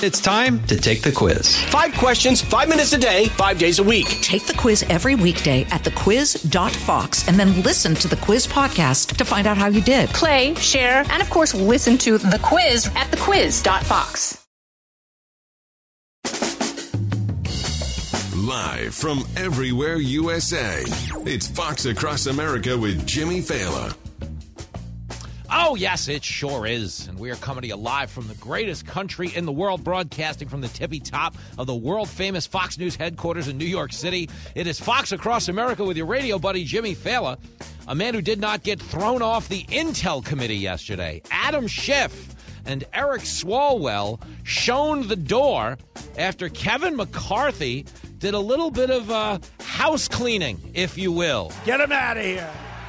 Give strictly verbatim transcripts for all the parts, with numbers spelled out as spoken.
It's time to take the quiz. Five questions, five minutes a day, five days a week. Take the quiz every weekday at the quiz dot fox and then listen to the quiz podcast to find out how you did. Play, share, and of course, listen to the quiz at the quiz dot fox. Live from everywhere U S A, it's Fox Across America with Jimmy Fallon. Oh, yes, it sure is. And we are coming to you live from the greatest country in the world, broadcasting from the tippy top of the world-famous Fox News headquarters in New York City. It is Fox Across America with your radio buddy, Jimmy Fallon, a man who did not get thrown off the Intel committee yesterday. Adam Schiff and Eric Swalwell shown the door after Kevin McCarthy did a little bit of uh, house cleaning, if you will. Get him out of here.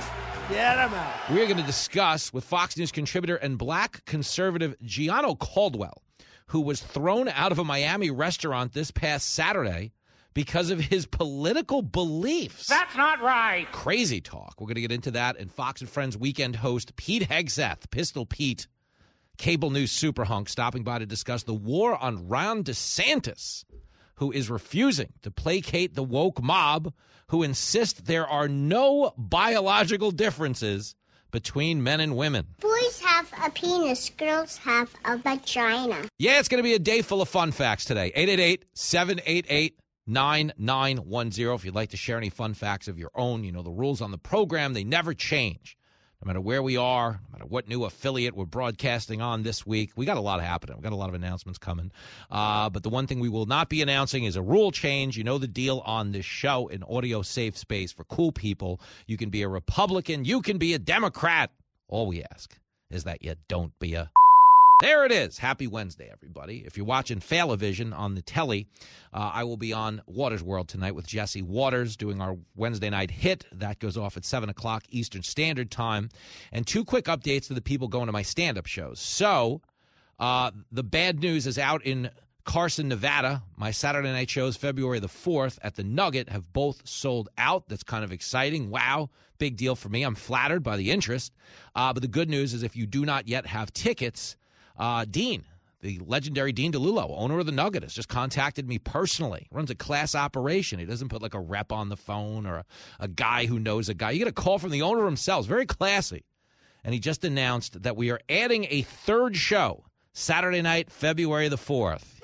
Get him out. We're going to discuss with Fox News contributor and black conservative Gianno Caldwell, who was thrown out of a Miami restaurant this past Saturday because of his political beliefs. That's not right. Crazy talk. We're going to get into that. And Fox and Friends weekend host Pete Hegseth, Pistol Pete, cable news superhunk, stopping by to discuss the war on Ron DeSantis, who is refusing to placate the woke mob who insist there are no biological differences between men and women. Boys have a penis, girls have a vagina. Yeah, it's going to be a day full of fun facts today. eight eight eight, seven eight eight, nine nine one zero. If you'd like to share any fun facts of your own, you know the rules on the program, they never change. No matter where we are, no matter what new affiliate we're broadcasting on this week, we got a lot happening. We got a lot of announcements coming. Uh, but the one thing we will not be announcing is a rule change. You know the deal on this show, an audio safe space for cool people. You can be a Republican. You can be a Democrat. All we ask is that you don't be a... There it is. Happy Wednesday, everybody. If you're watching Falavision on the telly, uh, I will be on Waters World tonight with Jesse Waters doing our Wednesday night hit. That goes off at seven o'clock Eastern Standard Time. And two quick updates to the people going to my stand-up shows. So uh, the bad news is out in Carson, Nevada. My Saturday night shows, February the fourth, at the Nugget have both sold out. That's kind of exciting. Wow. Big deal for me. I'm flattered by the interest. Uh, but the good news is if you do not yet have tickets, Uh, Dean, the legendary Dean DeLulo, owner of the Nugget, has just contacted me personally. Runs a class operation. He doesn't put like a rep on the phone or a, a guy who knows a guy. You get a call from the owner himself. Very classy. And he just announced that we are adding a third show Saturday night, February the fourth.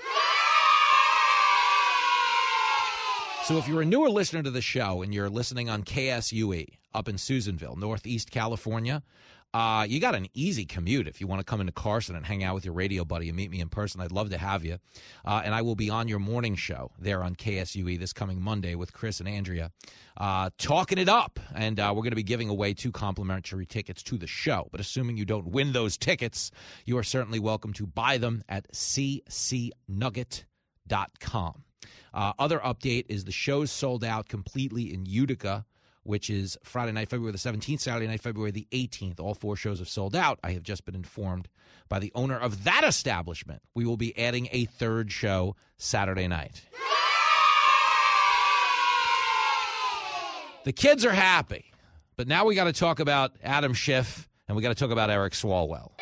So if you're a newer listener to the show and you're listening on K S U E up in Susanville, Northeast California, Uh, you got an easy commute if you want to come into Carson and hang out with your radio buddy and meet me in person. I'd love to have you. Uh, and I will be on your morning show there on K S U E this coming Monday with Chris and Andrea, uh, talking it up. And uh, we're going to be giving away two complimentary tickets to the show. But assuming you don't win those tickets, you are certainly welcome to buy them at c c nugget dot com. Uh, other update is the show's sold out completely in Utica, which is Friday night, February the seventeenth, Saturday night, February the eighteenth. All four shows have sold out. I have just been informed by the owner of that establishment. We will be adding a third show Saturday night. The kids are happy, but now we got to talk about Adam Schiff, and we got to talk about Eric Swalwell.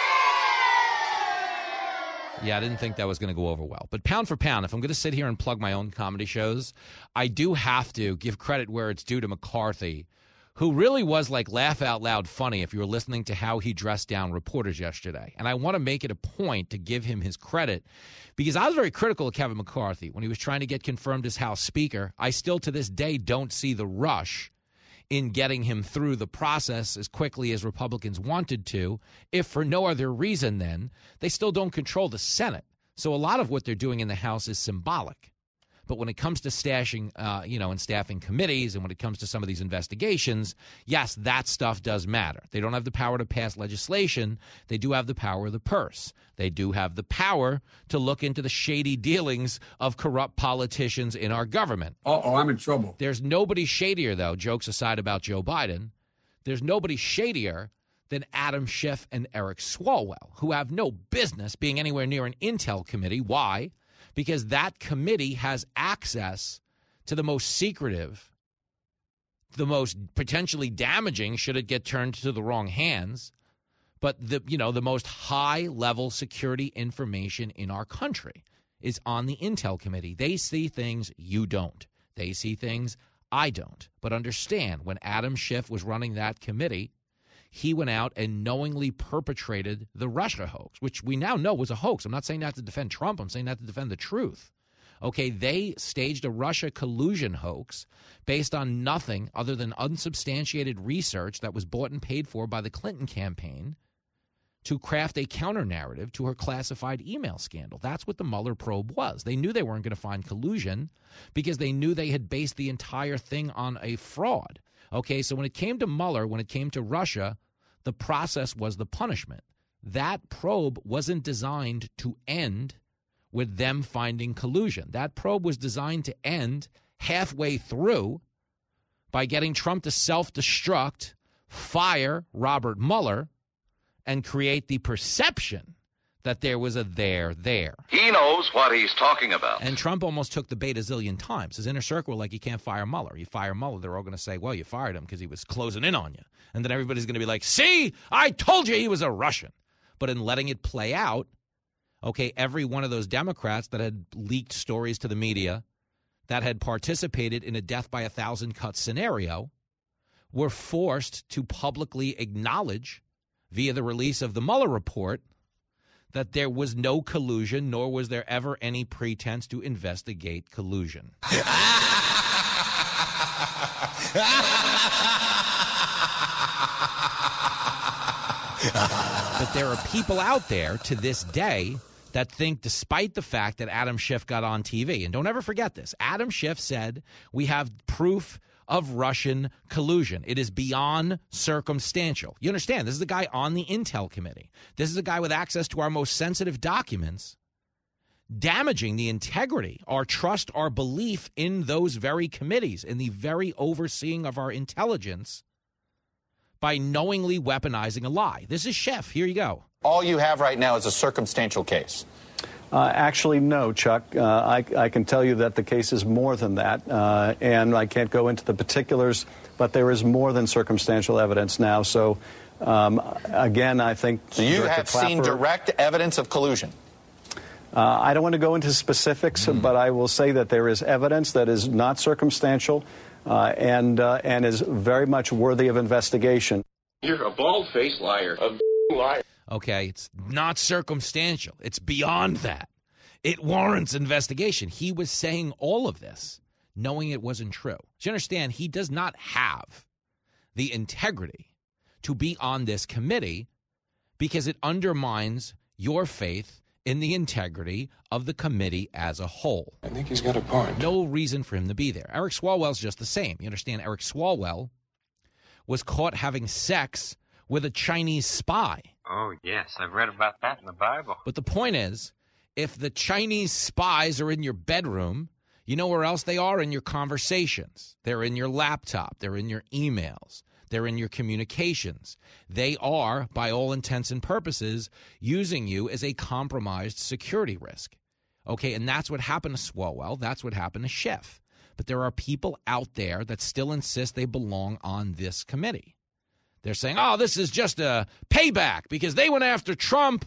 Yeah, I didn't think that was going to go over well. But pound for pound, if I'm going to sit here and plug my own comedy shows, I do have to give credit where it's due to McCarthy, who really was like laugh out loud funny if you were listening to how he dressed down reporters yesterday. And I want to make it a point to give him his credit because I was very critical of Kevin McCarthy when he was trying to get confirmed as House Speaker. I still to this day don't see the rush in getting him through the process as quickly as Republicans wanted to, if for no other reason then, they still don't control the Senate. So a lot of what they're doing in the House is symbolic. But when it comes to stashing, uh, you know, and staffing committees, and when it comes to some of these investigations, yes, that stuff does matter. They don't have the power to pass legislation. They do have the power of the purse. They do have the power to look into the shady dealings of corrupt politicians in our government. Uh-oh, I'm in trouble. There's nobody shadier, though, jokes aside about Joe Biden. There's nobody shadier than Adam Schiff and Eric Swalwell, who have no business being anywhere near an Intel committee. Why? Because that committee has access to the most secretive, the most potentially damaging, should it get turned to the wrong hands, But the you know the most high-level security information in our country is on the Intel Committee. They see things you don't. They see things I don't. But understand, when Adam Schiff was running that committee, he went out and knowingly perpetrated the Russia hoax, which we now know was a hoax. I'm not saying that to defend Trump. I'm saying that to defend the truth. Okay, they staged a Russia collusion hoax based on nothing other than unsubstantiated research that was bought and paid for by the Clinton campaign to craft a counter-narrative to her classified email scandal. That's what the Mueller probe was. They knew they weren't going to find collusion because they knew they had based the entire thing on a fraud. Okay, so when it came to Mueller, when it came to Russia, the process was the punishment. That probe wasn't designed to end with them finding collusion. That probe was designed to end halfway through by getting Trump to self-destruct, fire Robert Mueller, and create the perception that there was a there there. He knows what he's talking about. And Trump almost took the bait a zillion times. His inner circle, like, you can't fire Mueller. You fire Mueller, they're all going to say, well, you fired him because he was closing in on you. And then everybody's going to be like, see, I told you he was a Russian. But in letting it play out, okay, every one of those Democrats that had leaked stories to the media, that had participated in a death by a thousand cuts scenario, were forced to publicly acknowledge via the release of the Mueller report that there was no collusion, nor was there ever any pretense to investigate collusion. But there are people out there to this day that think, despite the fact that Adam Schiff got on T V, and don't ever forget this, Adam Schiff said we have proof of Russian collusion. It is beyond circumstantial. You understand? This is a guy on the Intel Committee. This is a guy with access to our most sensitive documents, damaging the integrity, our trust, our belief in those very committees, in the very overseeing of our intelligence, by knowingly weaponizing a lie. This is Schiff. Here you go. All you have right now is a circumstantial case. Uh, actually, no, Chuck. Uh, I, I can tell you that the case is more than that, uh, and I can't go into the particulars, but there is more than circumstantial evidence now. So, um, again, I think... So you Director have Clapper, seen direct evidence of collusion? Uh, I don't want to go into specifics, mm. but I will say that there is evidence that is not circumstantial uh, and, uh, and is very much worthy of investigation. You're a bald-faced liar, a liar. Okay, it's not circumstantial. It's beyond that. It warrants investigation. He was saying all of this, knowing it wasn't true. Do you understand? He does not have the integrity to be on this committee because it undermines your faith in the integrity of the committee as a whole. I think he's got a point. No reason for him to be there. Eric Swalwell's just the same. You understand? Eric Swalwell was caught having sex with a Chinese spy. Oh, yes. I've read about that in the Bible. But the point is, if the Chinese spies are in your bedroom, you know where else they are? In your conversations. They're in your laptop. They're in your emails. They're in your communications. They are, by all intents and purposes, using you as a compromised security risk. Okay, and that's what happened to Swalwell. That's what happened to Schiff. But there are people out there that still insist they belong on this committee. They're saying, oh, this is just a payback because they went after Trump,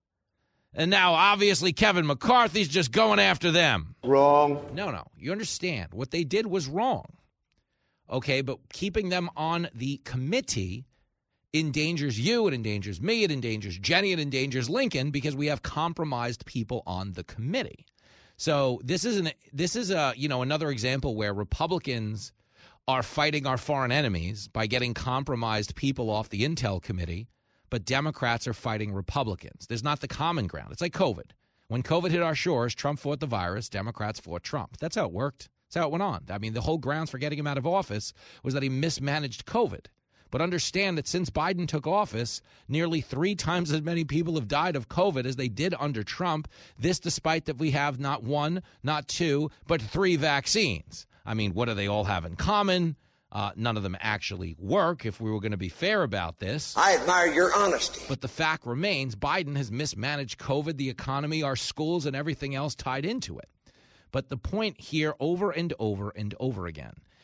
and now obviously Kevin McCarthy's just going after them. Wrong. No, no. You understand. What they did was wrong. Okay, but keeping them on the committee endangers you, it endangers me, it endangers Jenny, it endangers Lincoln because we have compromised people on the committee. So this is an this is a you know another example where Republicans are fighting our foreign enemies by getting compromised people off the Intel Committee, but Democrats are fighting Republicans. There's not the common ground. It's like COVID. When COVID hit our shores, Trump fought the virus, Democrats fought Trump. That's how it worked. That's how it went on. I mean, the whole grounds for getting him out of office was that he mismanaged COVID. But understand that since Biden took office, nearly three times as many people have died of COVID as they did under Trump, this despite that we have not one, not two, but three vaccines. I mean, what do they all have in common? Uh, none of them actually work, if we were going to be fair about this. I admire your honesty. But the fact remains, Biden has mismanaged COVID, the economy, our schools, and everything else tied into it. But the point here over and over and over again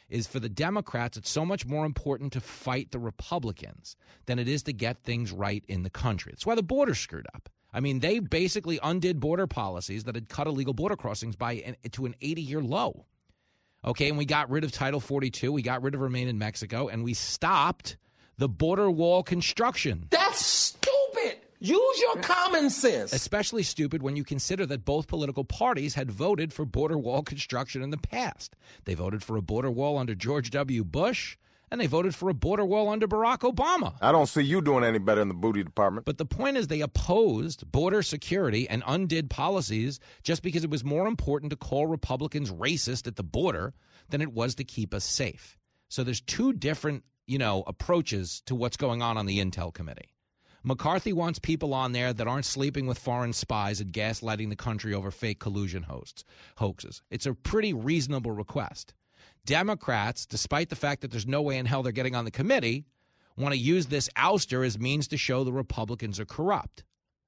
is for the Democrats, it's so much more important to fight the Republicans than it is to get things right in the country. That's why the border screwed up. I mean, they basically undid border policies that had cut illegal border crossings by an, to an eighty-year low. Okay, and we got rid of Title forty-two. We got rid of Remain in Mexico, and we stopped the border wall construction. That's stupid. Use your common sense. Especially stupid when you consider that both political parties had voted for border wall construction in the past. They voted for a border wall under George W. Bush, and they voted for a border wall under Barack Obama. I don't see you doing any better in the booty department. But the point is they opposed border security and undid policies just because it was more important to call Republicans racist at the border than it was to keep us safe. So there's two different, you know, approaches to what's going on on the Intel Committee. McCarthy wants people on there that aren't sleeping with foreign spies and gaslighting the country over fake collusion hosts, hoaxes. It's a pretty reasonable request. Democrats, despite the fact that there's no way in hell they're getting on the committee, want to use this ouster as means to show the Republicans are corrupt.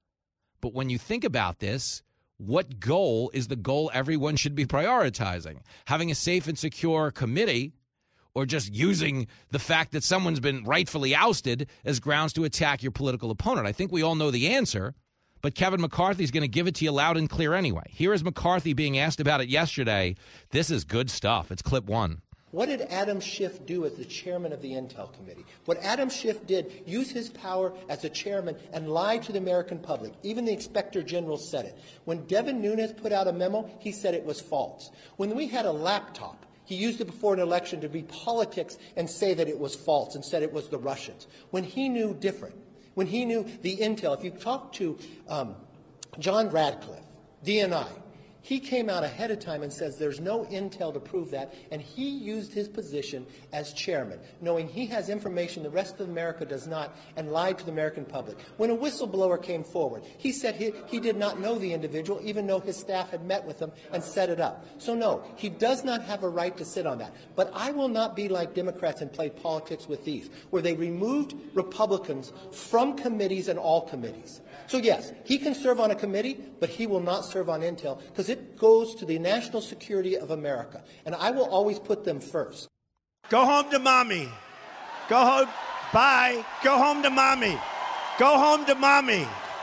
But when you think about this, what goal is the goal everyone should be prioritizing? Having a safe and secure committee, or just using the fact that someone's been rightfully ousted as grounds to attack your political opponent? I think we all know the answer, but Kevin McCarthy's going to give it to you loud and clear anyway. Here is McCarthy being asked about it yesterday. This is good stuff. It's clip one. What did Adam Schiff do as the chairman of the Intel Committee? What Adam Schiff did, use his power as a chairman and lie to the American public. Even the Inspector General said it. When Devin Nunes put out a memo, he said it was false. When we had a laptop, he used it before an election to be politics and say that it was false and said it was the Russians. When he knew different, when he knew the intel, if you talk to um, John Radcliffe, D N I, he came out ahead of time and says there's no intel to prove that, and he used his position as chairman, knowing he has information the rest of America does not, and lied to the American public. When a whistleblower came forward, he said he, he did not know the individual, even though his staff had met with him and set it up. So no, he does not have a right to sit on that. But I will not be like Democrats and play politics with these, where they removed Republicans from committees and all committees. So yes, he can serve on a committee, but he will not serve on intel because it goes to the national security of America. And I will always put them first. Go home to mommy. Go home. Bye. Go home to mommy. Go home to mommy.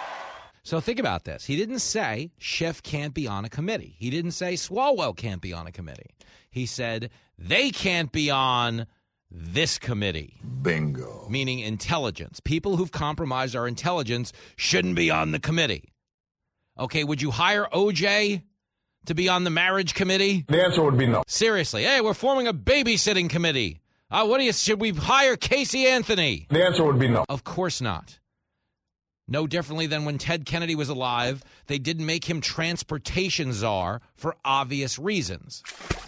So think about this. He didn't say Schiff can't be on a committee. He didn't say Swalwell can't be on a committee. He said they can't be on this committee. Bingo. Meaning intelligence. People who've compromised our intelligence shouldn't be on the committee. Okay, would you hire O J to be on the marriage committee? The answer would be no. Seriously. Hey, we're forming a babysitting committee. Uh, what do you, should we hire Casey Anthony? The answer would be no. Of course not. No differently than when Ted Kennedy was alive, they didn't make him transportation czar for obvious reasons.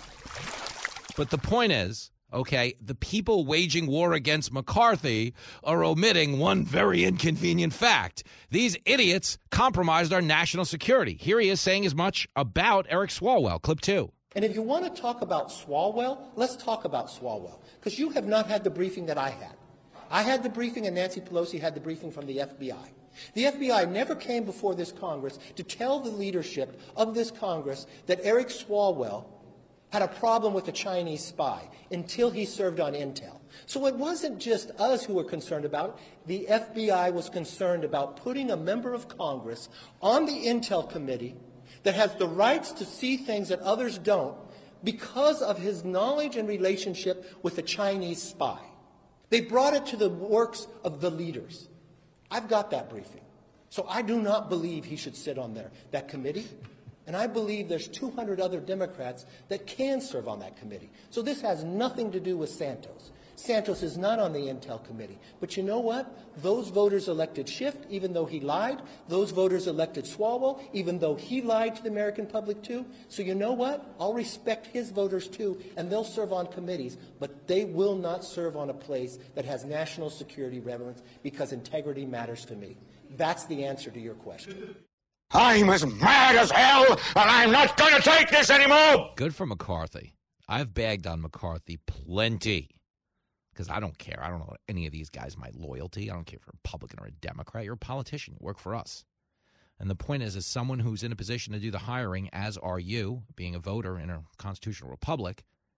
But the point is, okay, the people waging war against McCarthy are omitting one very inconvenient fact. These idiots compromised our national security. Here he is saying as much about Eric Swalwell. Clip two. And if you want to talk about Swalwell, let's talk about Swalwell, because you have not had the briefing that I had. I had the briefing and Nancy Pelosi had the briefing from the F B I. The F B I never came before this Congress to tell the leadership of this Congress that Eric Swalwell had a problem with a Chinese spy until he served on intel. So it wasn't just us who were concerned about it. The F B I was concerned about putting a member of Congress on the Intel Committee that has the rights to see things that others don't because of his knowledge and relationship with a Chinese spy. They brought it to the works of the leaders. I've got that briefing. So I do not believe he should sit on there, that committee. And I believe there's two hundred other Democrats that can serve on that committee. So this has nothing to do with Santos. Santos is not on the Intel Committee. But you know what? Those voters elected Schiff, even though he lied. Those voters elected Swalwell, even though he lied to the American public too. So you know what? I'll respect his voters too, and they'll serve on committees. But they will not serve on a place that has national security relevance because integrity matters to me. That's the answer to your question. I'm as mad as hell, and I'm not going to take this anymore. Good for McCarthy. I've bagged on McCarthy plenty because I don't care. I don't know any of these guys, my loyalty. I don't care if you're a Republican or a Democrat. You're a politician. You work for us. And the point is, as someone who's in a position to do the hiring, as are you, being a voter in a constitutional republic,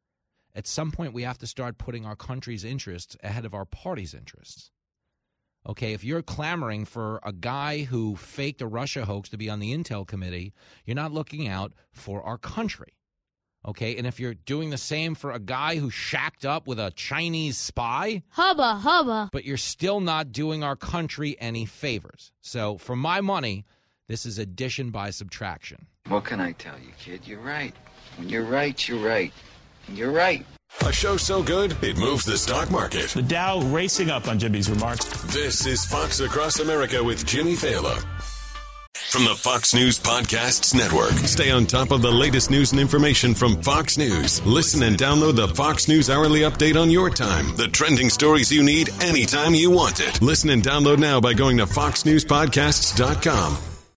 At some point, we have to start putting our country's interests ahead of our party's interests. Okay, if you're clamoring for a guy who faked a Russia hoax to be on the Intel Committee, you're not looking out for our country. Okay, and if you're doing the same for a guy who shacked up with a Chinese spy, hubba, hubba, but you're still not doing our country any favors. So for my money, this is addition by subtraction. What can I tell you, kid? You're right. When you're right, you're right. You're right. A show so good, it moves the stock market. The Dow racing up on Jimmy's remarks. This is Fox Across America with Jimmy Failla. From the Fox News Podcasts Network. Stay on top of the latest news and information from Fox News. Listen and download the Fox News Hourly Update on your time. The trending stories you need anytime you want it. Listen and download now by going to fox news podcasts dot com.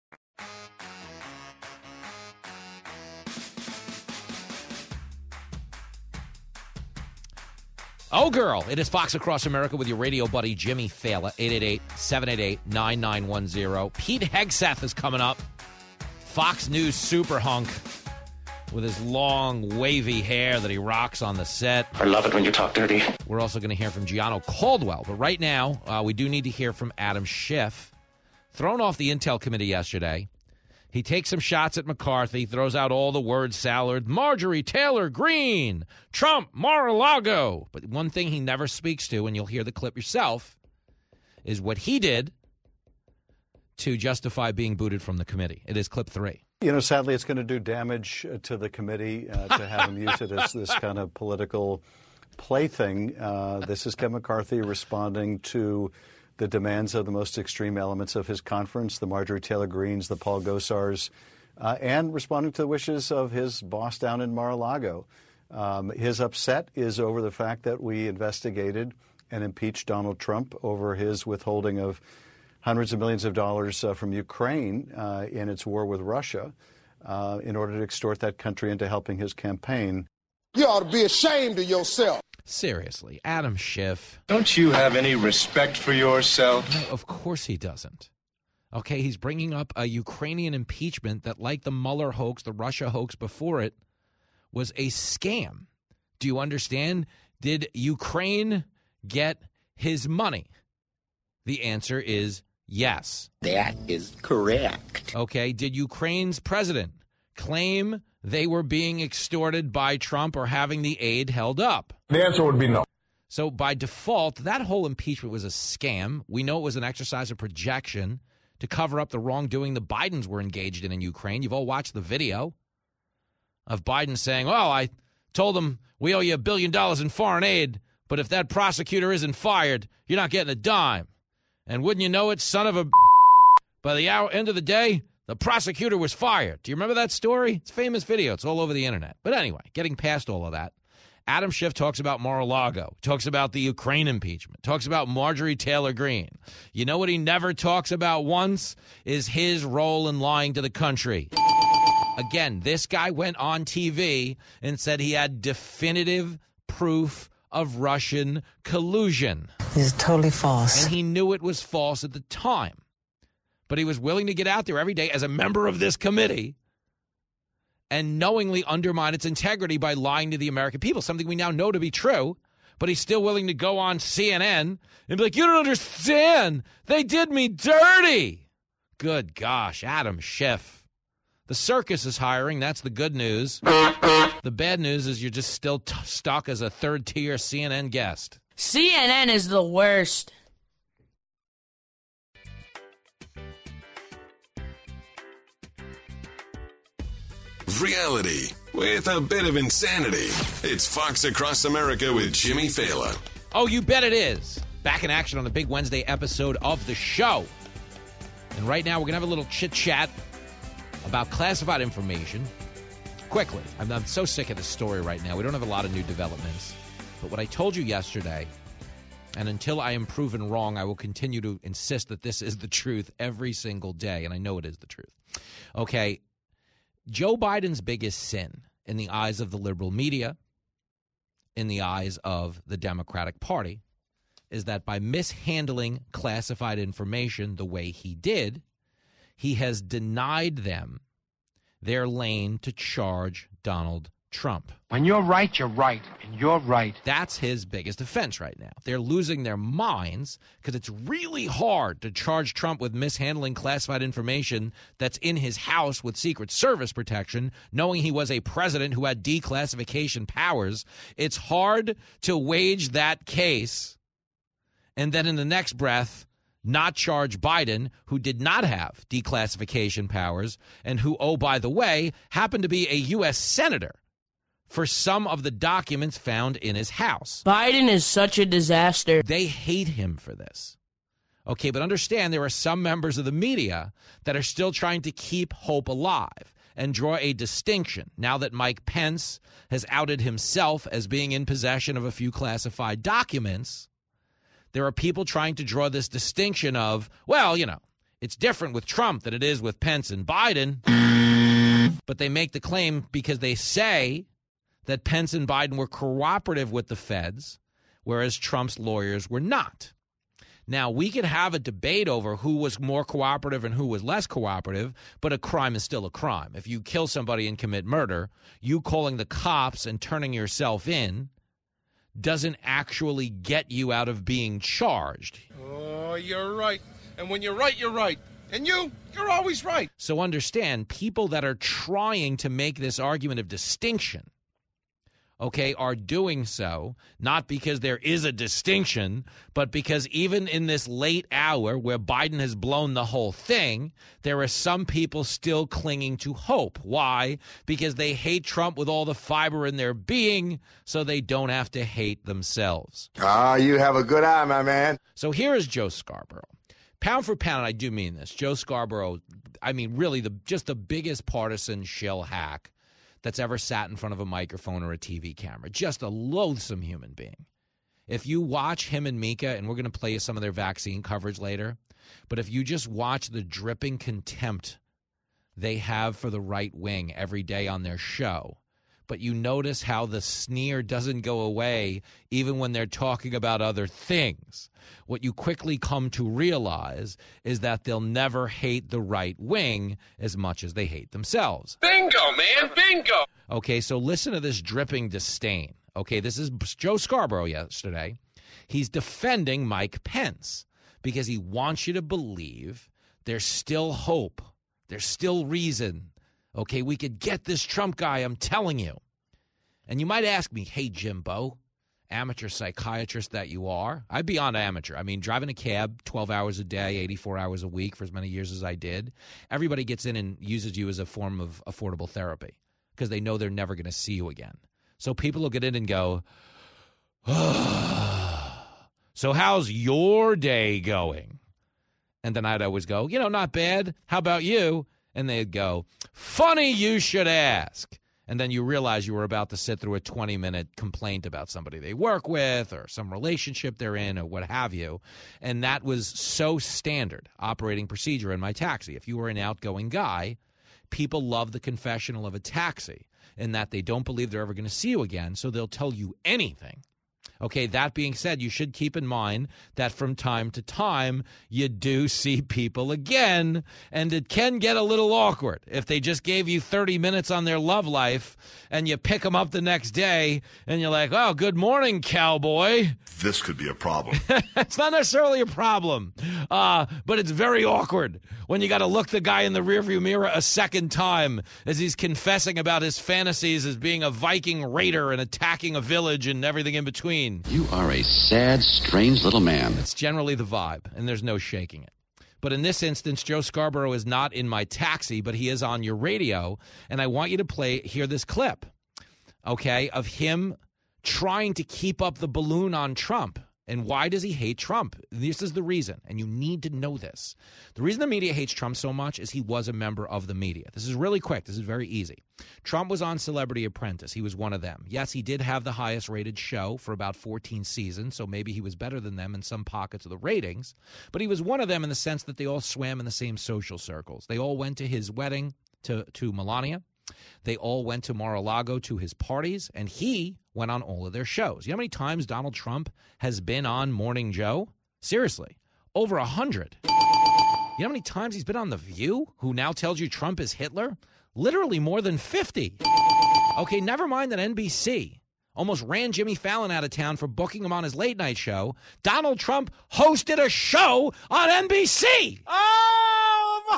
Oh, girl. It is Fox Across America with your radio buddy, Jimmy Failla, eight eight eight, seven eight eight, nine nine one zero. Pete Hegseth is coming up. Fox News super hunk with his long, wavy hair that he rocks on the set. I love it when you talk dirty. We're also going to hear from Gianno Caldwell. But right now, uh, we do need to hear from Adam Schiff. Thrown off the Intel Committee yesterday. He takes some shots at McCarthy, throws out all the word salad, Marjorie Taylor Greene, Trump, Mar-a-Lago. But one thing he never speaks to, and you'll hear the clip yourself, is what he did to justify being booted from the committee. It is clip three. You know, sadly, it's going to do damage to the committee uh, to have him use it as this kind of political plaything. Uh, this is Kevin McCarthy responding to the demands of the most extreme elements of his conference, the Marjorie Taylor Greenes, the Paul Gosars, uh, and responding to the wishes of his boss down in Mar-a-Lago. Um, his upset is over the fact that we investigated and impeached Donald Trump over his withholding of hundreds of millions of dollars uh, from Ukraine uh, in its war with Russia uh, in order to extort that country into helping his campaign. You ought to be ashamed of yourself. Seriously, Adam Schiff. Don't you have any respect for yourself? No, of course he doesn't. Okay, he's bringing up a Ukrainian impeachment that, like the Mueller hoax, the Russia hoax before it, was a scam. Do you understand? Did Ukraine get his money? The answer is yes. That is correct. Okay, did Ukraine's president claim they were being extorted by Trump or having the aid held up? The answer would be no. So by default, that whole impeachment was a scam. We know it was an exercise of projection to cover up the wrongdoing the Bidens were engaged in in Ukraine. You've all watched the video of Biden saying, well, I told them we owe you a billion dollars in foreign aid, but if that prosecutor isn't fired, you're not getting a dime. And wouldn't you know it, son of a... By the hour, end of the day, the prosecutor was fired. Do you remember that story? It's a famous video. It's all over the internet. But anyway, getting past all of that, Adam Schiff talks about Mar-a-Lago, talks about the Ukraine impeachment, talks about Marjorie Taylor Greene. You know what he never talks about once is his role in lying to the country. Again, this guy went on T V and said he had definitive proof of Russian collusion. This is totally false. And he knew it was false at the time. But he was willing to get out there every day as a member of this committee and knowingly undermine its integrity by lying to the American people, something we now know to be true. But he's still willing to go on C N N and be like, you don't understand. They did me dirty. Good gosh, Adam Schiff. The circus is hiring. That's the good news. The bad news is you're just still t- stuck as a third-tier C N N guest. C N N is the worst. Reality with a bit of insanity. It's Fox Across America with Jimmy Failla. Oh, you bet it is. Back in action on the big Wednesday episode of the show. And right now we're going to have a little chit-chat about classified information. Quickly, I'm, I'm so sick of this story right now. We don't have a lot of new developments. But what I told you yesterday, and until I am proven wrong, I will continue to insist that this is the truth every single day. And I know it is the truth. Okay, Joe Biden's biggest sin in the eyes of the liberal media, in the eyes of the Democratic Party, is that by mishandling classified information the way he did, he has denied them their lane to charge Donald Trump. When you're right, you're right, and you're right. That's his biggest offense right now. They're losing their minds because it's really hard to charge Trump with mishandling classified information that's in his house with Secret Service protection, knowing he was a president who had declassification powers. It's hard to wage that case and then in the next breath not charge Biden, who did not have declassification powers and who, oh, by the way, happened to be a U S senator for some of the documents found in his house. Biden is such a disaster. They hate him for this. Okay, but understand there are some members of the media that are still trying to keep hope alive and draw a distinction now that Mike Pence has outed himself as being in possession of a few classified documents. There are people trying to draw this distinction of, well, you know, it's different with Trump than it is with Pence and Biden. But they make the claim because they say that Pence and Biden were cooperative with the feds, whereas Trump's lawyers were not. Now, we could have a debate over who was more cooperative and who was less cooperative, but a crime is still a crime. If you kill somebody and commit murder, you calling the cops and turning yourself in doesn't actually get you out of being charged. Oh, you're right. And when you're right, you're right. And you, you're always right. So understand, people that are trying to make this argument of distinction, okay, are doing so not because there is a distinction, but because even in this late hour where Biden has blown the whole thing, there are some people still clinging to hope. Why? Because they hate Trump with all the fiber in their being, so they don't have to hate themselves. Ah, you have a good eye, my man. So here is Joe Scarborough. Pound for pound, I do mean this. Joe Scarborough, I mean, really, the just the biggest partisan shill hack that's ever sat in front of a microphone or a T V camera. Just a loathsome human being. If you watch him and Mika, and we're going to play you some of their vaccine coverage later, but if you just watch the dripping contempt they have for the right wing every day on their show, but you notice how the sneer doesn't go away even when they're talking about other things. What you quickly come to realize is that they'll never hate the right wing as much as they hate themselves. Bingo, man, bingo. Okay, so listen to this dripping disdain. Okay, this is Joe Scarborough yesterday. He's defending Mike Pence because he wants you to believe there's still hope. There's still reason. Okay, we could get this Trump guy, I'm telling you. And you might ask me, hey, Jimbo, amateur psychiatrist that you are. I'd be on amateur. I mean, driving a cab twelve hours a day, eighty-four hours a week for as many years as I did. Everybody gets in and uses you as a form of affordable therapy because they know they're never going to see you again. So people will get in and go, oh, so how's your day going? And then I'd always go, you know, not bad. How about you? And they'd go, funny you should ask. And then you realize you were about to sit through a twenty-minute complaint about somebody they work with or some relationship they're in or what have you. And that was so standard operating procedure in my taxi. If you were an outgoing guy, people love the confessional of a taxi in that they don't believe they're ever going to see you again, so they'll tell you anything. Okay, that being said, you should keep in mind that from time to time, you do see people again, and it can get a little awkward. If they just gave you thirty minutes on their love life, and you pick them up the next day, and you're like, oh, good morning, cowboy. This could be a problem. It's not necessarily a problem, uh, but it's very awkward when you got to look the guy in the rearview mirror a second time as he's confessing about his fantasies as being a Viking raider and attacking a village and everything in between. You are a sad, strange little man. It's generally the vibe, and there's no shaking it. But in this instance, Joe Scarborough is not in my taxi, but he is on your radio, and I want you to play, hear this clip, okay, of him trying to keep up the balloon on Trump. And why does he hate Trump? This is the reason, and you need to know this. The reason the media hates Trump so much is he was a member of the media. This is really quick. This is very easy. Trump was on Celebrity Apprentice. He was one of them. Yes, he did have the highest rated show for about fourteen seasons, so maybe he was better than them in some pockets of the ratings. But he was one of them in the sense that they all swam in the same social circles. They all went to his wedding to, to Melania. They all went to Mar-a-Lago to his parties, and he went on all of their shows. You know how many times Donald Trump has been on Morning Joe? Seriously, over a hundred. You know how many times he's been on The View, who now tells you Trump is Hitler? Literally more than fifty. Okay, never mind that N B C almost ran Jimmy Fallon out of town for booking him on his late night show. Donald Trump hosted a show on N B C. Oh,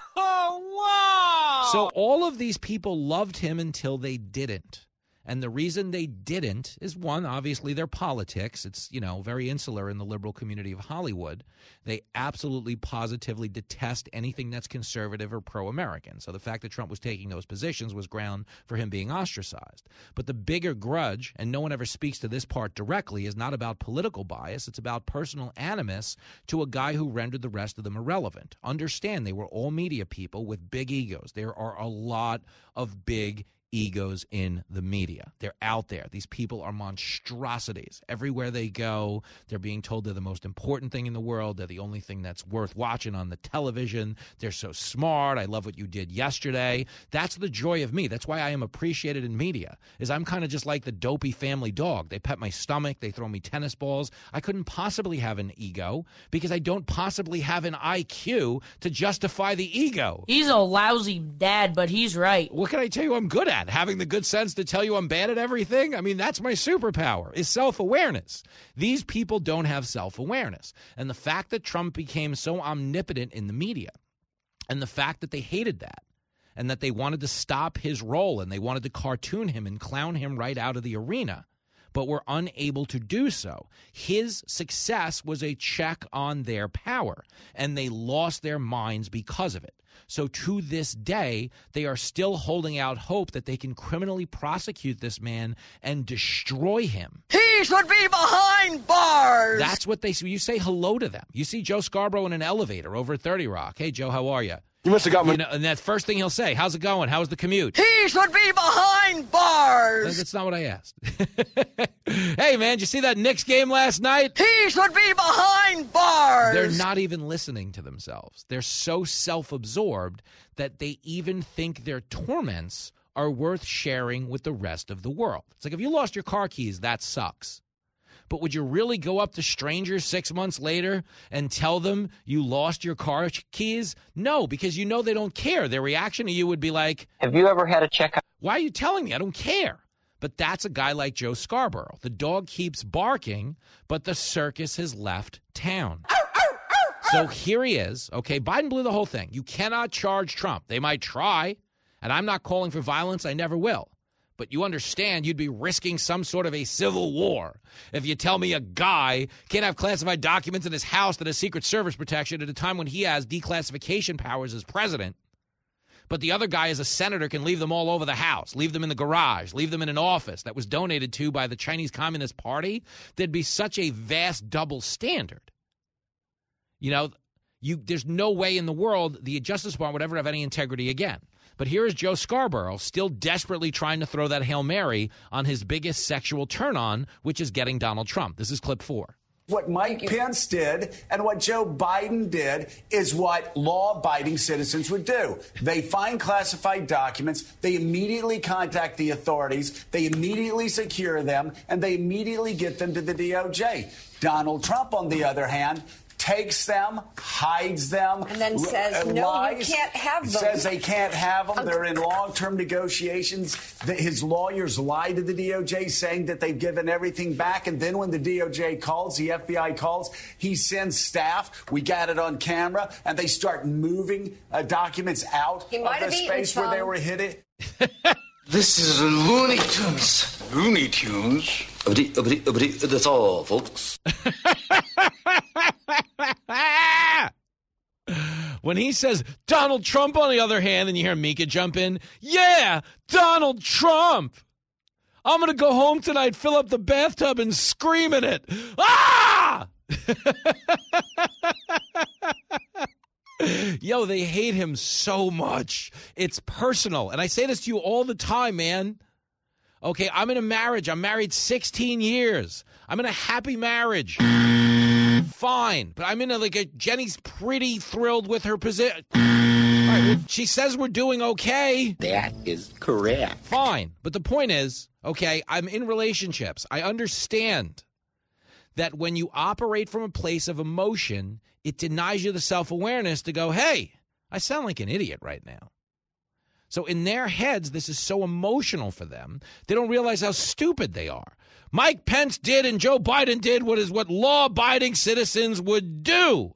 wow. So all of these people loved him until they didn't. And the reason they didn't is, one, obviously their politics. It's, you know, very insular in the liberal community of Hollywood. They absolutely positively detest anything that's conservative or pro-American. So the fact that Trump was taking those positions was ground for him being ostracized. But the bigger grudge, and no one ever speaks to this part directly, is not about political bias. It's about personal animus to a guy who rendered the rest of them irrelevant. Understand, they were all media people with big egos. There are a lot of big egos in the media. They're out there. These people are monstrosities. Everywhere they go, they're being told they're the most important thing in the world. They're the only thing that's worth watching on the television. They're so smart. I love what you did yesterday. That's the joy of me. That's why I am appreciated in media, is I'm kind of just like the dopey family dog. They pet my stomach. They throw me tennis balls. I couldn't possibly have an ego because I don't possibly have an I Q to justify the ego. He's a lousy dad, but he's right. What can I tell you I'm good at? Having the good sense to tell you I'm bad at everything? I mean, that's my superpower, is self-awareness. These people don't have self-awareness. And the fact that Trump became so omnipotent in the media, and the fact that they hated that, and that they wanted to stop his role, and they wanted to cartoon him and clown him right out of the arena, but were unable to do so. His success was a check on their power, and they lost their minds because of it. So to this day, they are still holding out hope that they can criminally prosecute this man and destroy him. He should be behind bars. That's what they say. You say hello to them. You see Joe Scarborough in an elevator over at thirty Rock. Hey, Joe, how are you? You must have got my... You know, and that first thing he'll say, how's it going? How's the commute? He should be behind bars. That's not what I asked. Hey, man, did you see that Knicks game last night? He should be behind bars. They're not even listening to themselves. They're so self-absorbed that they even think their torments are worth sharing with the rest of the world. It's like if you lost your car keys, that sucks. But would you really go up to strangers six months later and tell them you lost your car keys? No, because you know they don't care. Their reaction to you would be like, have you ever had a checkup? Why are you telling me? I don't care. But that's a guy like Joe Scarborough. The dog keeps barking, but the circus has left town. So here he is. Okay, Biden blew the whole thing. You cannot charge Trump. They might try, and I'm not calling for violence. I never will. But you understand you'd be risking some sort of a civil war if you tell me a guy can't have classified documents in his house that has Secret Service protection at a time when he has declassification powers as president. But the other guy as a senator can leave them all over the house, leave them in the garage, leave them in an office that was donated to by the Chinese Communist Party. There'd be such a vast double standard. You know, you there's no way in the world the Justice Department would ever have any integrity again. But here is Joe Scarborough still desperately trying to throw that Hail Mary on his biggest sexual turn-on, which is getting Donald Trump. This is clip four. What Mike Pence did and what Joe Biden did is what law-abiding citizens would do. They find classified documents, they immediately contact the authorities, they immediately secure them, and they immediately get them to the D O J. Donald Trump, on the other hand, takes them, hides them, and then says, uh, no, lies, you can't have them. Says they can't have them. They're in long-term negotiations. The, his lawyers lie to the D O J saying that they've given everything back. And then when the D O J calls, the F B I calls, he sends staff. We got it on camera. And they start moving uh, documents out he of might the have space where they were hidden. This is Looney Tunes. Looney Tunes? That's all, folks. When he says Donald Trump, on the other hand, and you hear Mika jump in, yeah, Donald Trump. I'm going to go home tonight, fill up the bathtub, and scream in it. Ah! Yo, they hate him so much. It's personal. And I say this to you all the time, man. Okay, I'm in a marriage. I'm married sixteen years. I'm in a happy marriage. Fine. But I'm in a, like, a, Jenny's pretty thrilled with her position. All right, well, she says we're doing okay. That is correct. Fine. But the point is, okay, I'm in relationships. I understand that when you operate from a place of emotion, it denies you the self-awareness to go, hey, I sound like an idiot right now. So in their heads, this is so emotional for them, they don't realize how stupid they are. Mike Pence did and Joe Biden did what is what law-abiding citizens would do.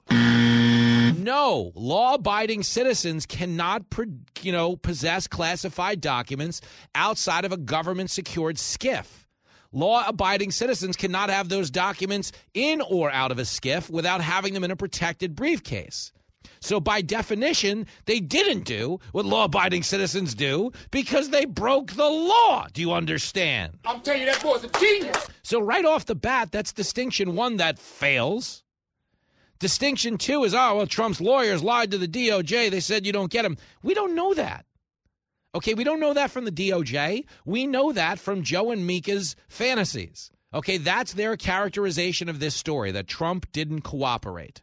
No, law-abiding citizens cannot, you know, possess classified documents outside of a government-secured SCIF. Law-abiding citizens cannot have those documents in or out of a SCIF without having them in a protected briefcase. So by definition, they didn't do what law-abiding citizens do because they broke the law. Do you understand? I'm telling you, that boy's a genius. So right off the bat, that's distinction one that fails. Distinction two is, oh, well, Trump's lawyers lied to the D O J. They said you don't get him. We don't know that. Okay, we don't know that from the D O J. We know that from Joe and Mika's fantasies. Okay, that's their characterization of this story, that Trump didn't cooperate.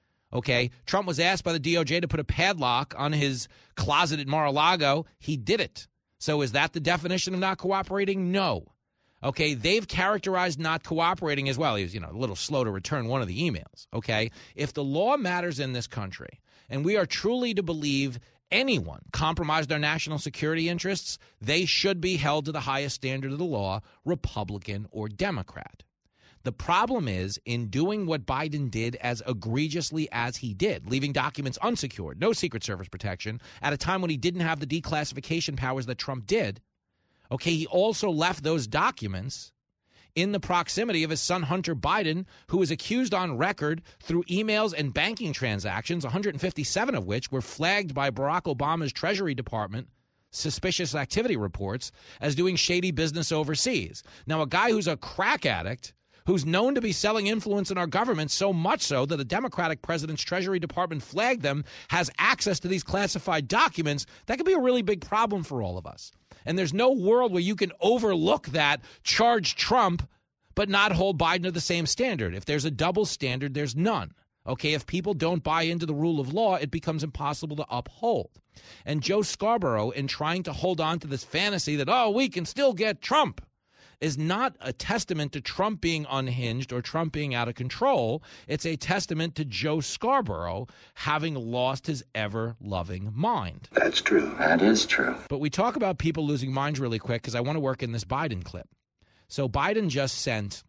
Okay, Trump was asked by the D O J to put a padlock on his closet at Mar-a-Lago. He did it. So is that the definition of not cooperating? No. Okay, they've characterized not cooperating as well. He was, you know, a little slow to return one of the emails. Okay, if the law matters in this country and we are truly to believe anyone compromised our national security interests, they should be held to the highest standard of the law, Republican or Democrat. The problem is, in doing what Biden did as egregiously as he did, leaving documents unsecured, no Secret Service protection, at a time when he didn't have the declassification powers that Trump did, okay, he also left those documents in the proximity of his son Hunter Biden, who was accused on record through emails and banking transactions, one hundred fifty-seven of which were flagged by Barack Obama's Treasury Department, suspicious activity reports, as doing shady business overseas. Now, a guy who's a crack addict, who's known to be selling influence in our government, so much so that a Democratic president's Treasury Department flagged them, has access to these classified documents, that could be a really big problem for all of us. And there's no world where you can overlook that, charge Trump, but not hold Biden to the same standard. If there's a double standard, there's none. Okay, if people don't buy into the rule of law, it becomes impossible to uphold. And Joe Scarborough, in trying to hold on to this fantasy that, oh, we can still get Trump, is not a testament to Trump being unhinged or Trump being out of control. It's a testament to Joe Scarborough having lost his ever-loving mind. That's true. That is true. But we talk about people losing minds really quick because I want to work in this Biden clip. So Biden just sent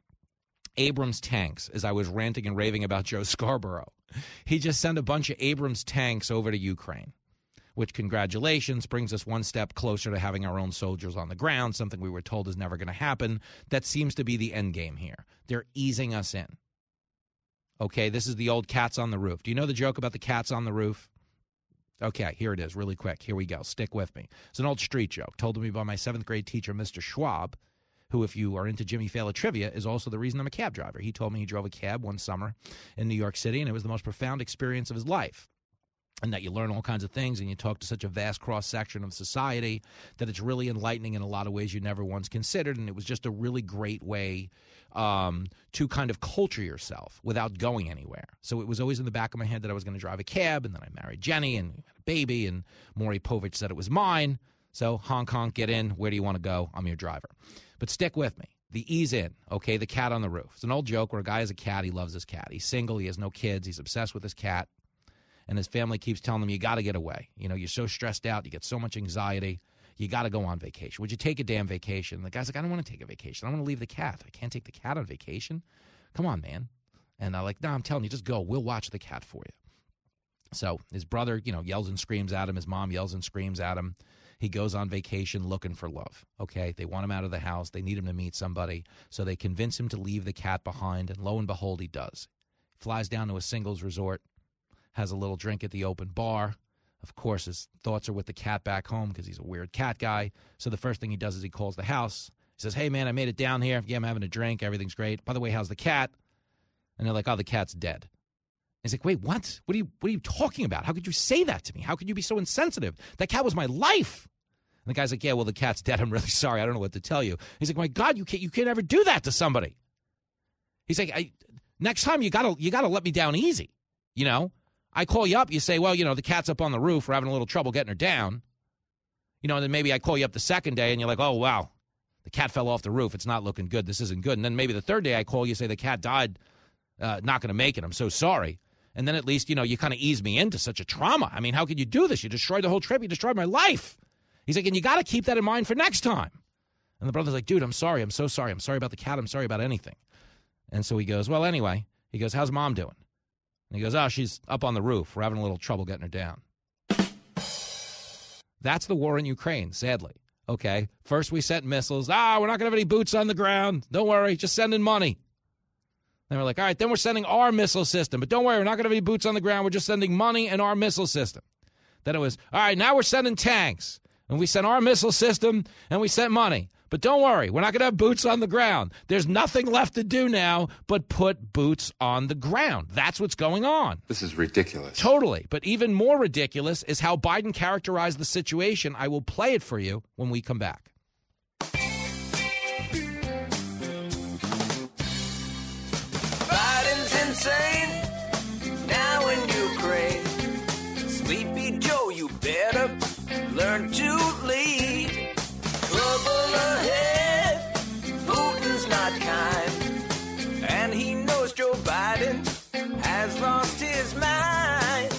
Abrams tanks, as I was ranting and raving about Joe Scarborough. He just sent a bunch of Abrams tanks over to Ukraine, which, congratulations, brings us one step closer to having our own soldiers on the ground, something we were told is never going to happen. That seems to be the end game here. They're easing us in. Okay, this is the old cats on the roof. Do you know the joke about the cats on the roof? Okay, here it is, really quick. Here we go. Stick with me. It's an old street joke told to me by my seventh grade teacher, Mister Schwab, who, if you are into Jimmy Fallon trivia, is also the reason I'm a cab driver. He told me he drove a cab one summer in New York City, and it was the most profound experience of his life. And that you learn all kinds of things and you talk to such a vast cross-section of society that it's really enlightening in a lot of ways you never once considered. And it was just a really great way um, to kind of culture yourself without going anywhere. So it was always in the back of my head that I was going to drive a cab, and then I married Jenny and we had a baby, and Maury Povich said it was mine. So honk, honk, get in. Where do you want to go? I'm your driver. But stick with me. The ease in, okay, the cat on the roof. It's an old joke where a guy has a cat. He loves his cat. He's single. He has no kids. He's obsessed with his cat. And his family keeps telling him, you got to get away. You know, you're so stressed out. You get so much anxiety. You got to go on vacation. Would you take a damn vacation? And the guy's like, I don't want to take a vacation. I want to leave the cat. I can't take the cat on vacation. Come on, man. And I'm like, no, I'm telling you, just go. We'll watch the cat for you. So his brother, you know, yells and screams at him. His mom yells and screams at him. He goes on vacation looking for love, okay? They want him out of the house. They need him to meet somebody. So they convince him to leave the cat behind, and lo and behold, he does. Flies down to a singles resort, has a little drink at the open bar. Of course, his thoughts are with the cat back home because he's a weird cat guy. So the first thing he does is he calls the house. He says, hey, man, I made it down here. Yeah, I'm having a drink. Everything's great. By the way, how's the cat? And they're like, oh, the cat's dead. He's like, wait, what? What are you what are you talking about? How could you say that to me? How could you be so insensitive? That cat was my life. And the guy's like, yeah, well, the cat's dead. I'm really sorry. I don't know what to tell you. He's like, my God, you can't you can't ever do that to somebody. He's like, I, next time you gotta you gotta let me down easy. You know? I call you up, you say, well, you know, the cat's up on the roof. We're having a little trouble getting her down. You know, and then maybe I call you up the second day and you're like, oh, wow, the cat fell off the roof. It's not looking good. This isn't good. And then maybe the third day I call you, say the cat died, uh, not going to make it. I'm so sorry. And then at least, you know, you kind of ease me into such a trauma. I mean, how could you do this? You destroyed the whole trip. You destroyed my life. He's like, and you got to keep that in mind for next time. And the brother's like, dude, I'm sorry. I'm so sorry. I'm sorry about the cat. I'm sorry about anything. And so he goes, well, anyway, he goes, how's mom doing? And he goes, oh, she's up on the roof. We're having a little trouble getting her down. That's the war in Ukraine, sadly. Okay, first we sent missiles. Ah, we're not going to have any boots on the ground. Don't worry, just sending money. Then we're like, all right, then we're sending our missile system. But don't worry, we're not going to have any boots on the ground. We're just sending money and our missile system. Then it was, all right, now we're sending tanks. And we sent our missile system and we sent money. But don't worry, we're not going to have boots on the ground. There's nothing left to do now but put boots on the ground. That's what's going on. This is ridiculous. Totally. But even more ridiculous is how Biden characterized the situation. I will play it for you when we come back. Biden's insane. Now in Ukraine. Sleepy Joe, you better learn to lead. Trouble ahead, Putin's not kind, and he knows Joe Biden has lost his mind.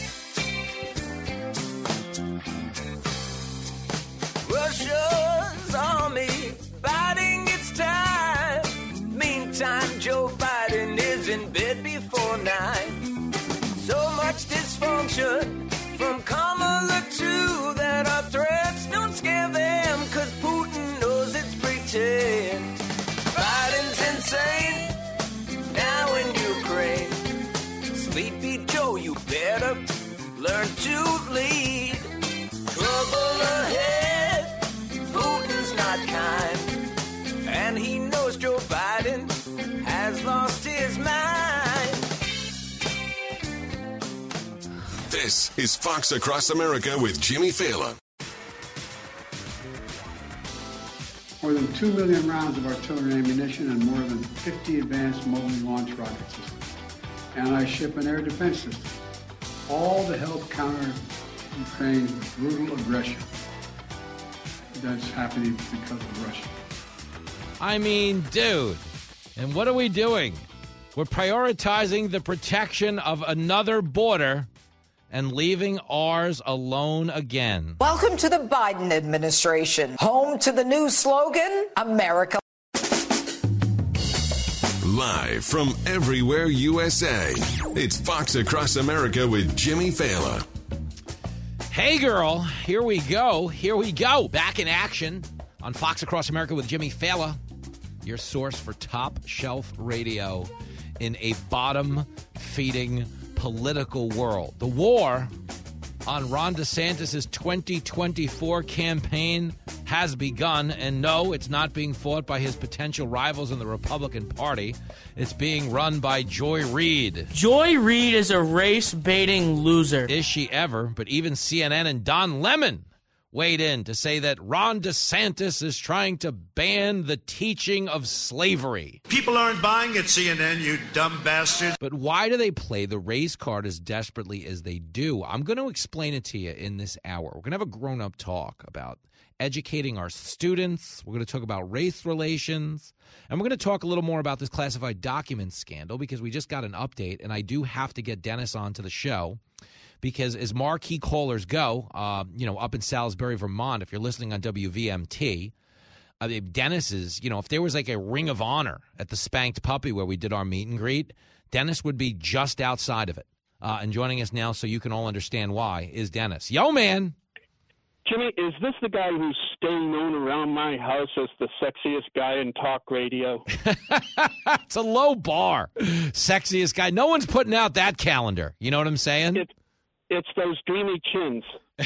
Russia's army biding its time. Meantime, Joe Biden is in bed before nine. So much dysfunction from Kamala too that our threats don't scare them, cause Putin knows it's pretend. Biden's insane, now in Ukraine. Sleepy Joe, you better learn to lead. Trouble ahead, Putin's not kind, and he knows Joe Biden has lost his mind. This is Fox Across America with Jimmy Fallon. More than two million rounds of artillery ammunition and more than fifty advanced mobile launch rocket systems. And I ship an air defense system, all to help counter Ukraine's brutal aggression that's happening because of Russia. I mean, dude, and what are we doing? We're prioritizing the protection of another border and leaving ours alone again. Welcome to the Biden administration, home to the new slogan, America. Live from everywhere U S A, it's Fox Across America with Jimmy Fallon. Hey, girl, here we go. Here we go. Back in action on Fox Across America with Jimmy Fallon, your source for top shelf radio in a bottom-feeding political world. The war on Ron DeSantis' twenty twenty-four campaign has begun, and no, it's not being fought by his potential rivals in the Republican Party. It's being run by Joy Reid. Joy Reid is a race-baiting loser. Is she ever? But even C N N and Don Lemon weighed in to say that Ron DeSantis is trying to ban the teaching of slavery. People aren't buying it, C N N, you dumb bastards. But why do they play the race card as desperately as they do? I'm going to explain it to you in this hour. We're going to have a grown-up talk about educating our students. We're going to talk about race relations. And we're going to talk a little more about this classified documents scandal because we just got an update, and I do have to get Dennis on to the show. Because as marquee callers go, uh, you know, up in Salisbury, Vermont, if you're listening on W V M T, I mean, Dennis is, you know, if there was like a ring of honor at the Spanked Puppy where we did our meet and greet, Dennis would be just outside of it. Uh, and joining us now so you can all understand why is Dennis. Yo, man. Jimmy, is this the guy who's still known around my house as the sexiest guy in talk radio? It's a low bar. Sexiest guy. No one's putting out that calendar. You know what I'm saying? It, it's those dreamy chins.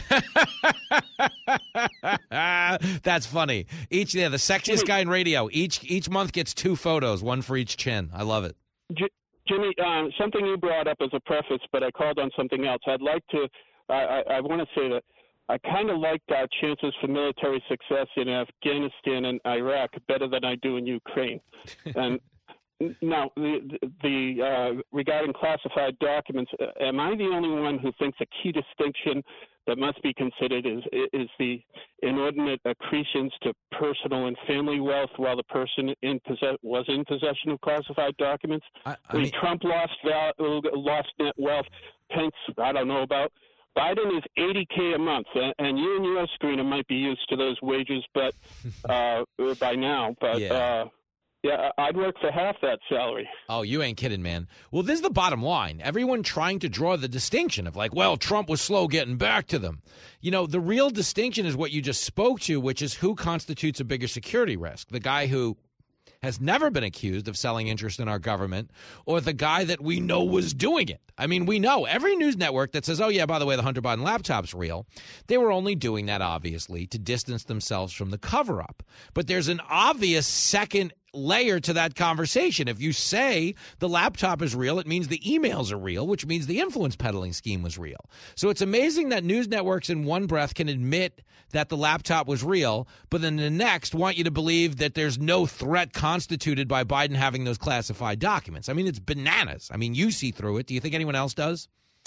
That's funny. Each yeah, the sexiest Jimmy, guy in radio. Each each month gets two photos, one for each chin. I love it. J- Jimmy, uh, something you brought up as a preface, but I called on something else. I'd like to. I, I, I want to say that I kind of liked our chances for military success in Afghanistan and Iraq better than I do in Ukraine. And now, the, the uh, regarding classified documents, uh, am I the only one who thinks a key distinction that must be considered is is the inordinate accretions to personal and family wealth while the person in possess- was in possession of classified documents? I, I when mean, Trump lost val- lost net wealth, Pence, I don't know about. Biden is eighty K a month, and, and you and your screener might be used to those wages, but uh, by now. But Yeah. uh, yeah, I'd work for half that salary. Oh, you ain't kidding, man. Well, this is the bottom line. Everyone trying to draw the distinction of like, well, Trump was slow getting back to them. You know, the real distinction is what you just spoke to, which is who constitutes a bigger security risk. The guy who has never been accused of selling interest in our government, or the guy that we know was doing it. I mean, we know every news network that says, oh, yeah, by the way, the Hunter Biden laptop's real. They were only doing that, obviously, to distance themselves from the cover-up. But there's an obvious second layer to that conversation. If you say the laptop is real, it means the emails are real, which means the influence peddling scheme was real. So it's amazing that news networks in one breath can admit that the laptop was real, but then the next want you to believe that there's no threat constituted by Biden having those classified documents. I mean, it's bananas. I mean, you see through it. Do you think anyone else does?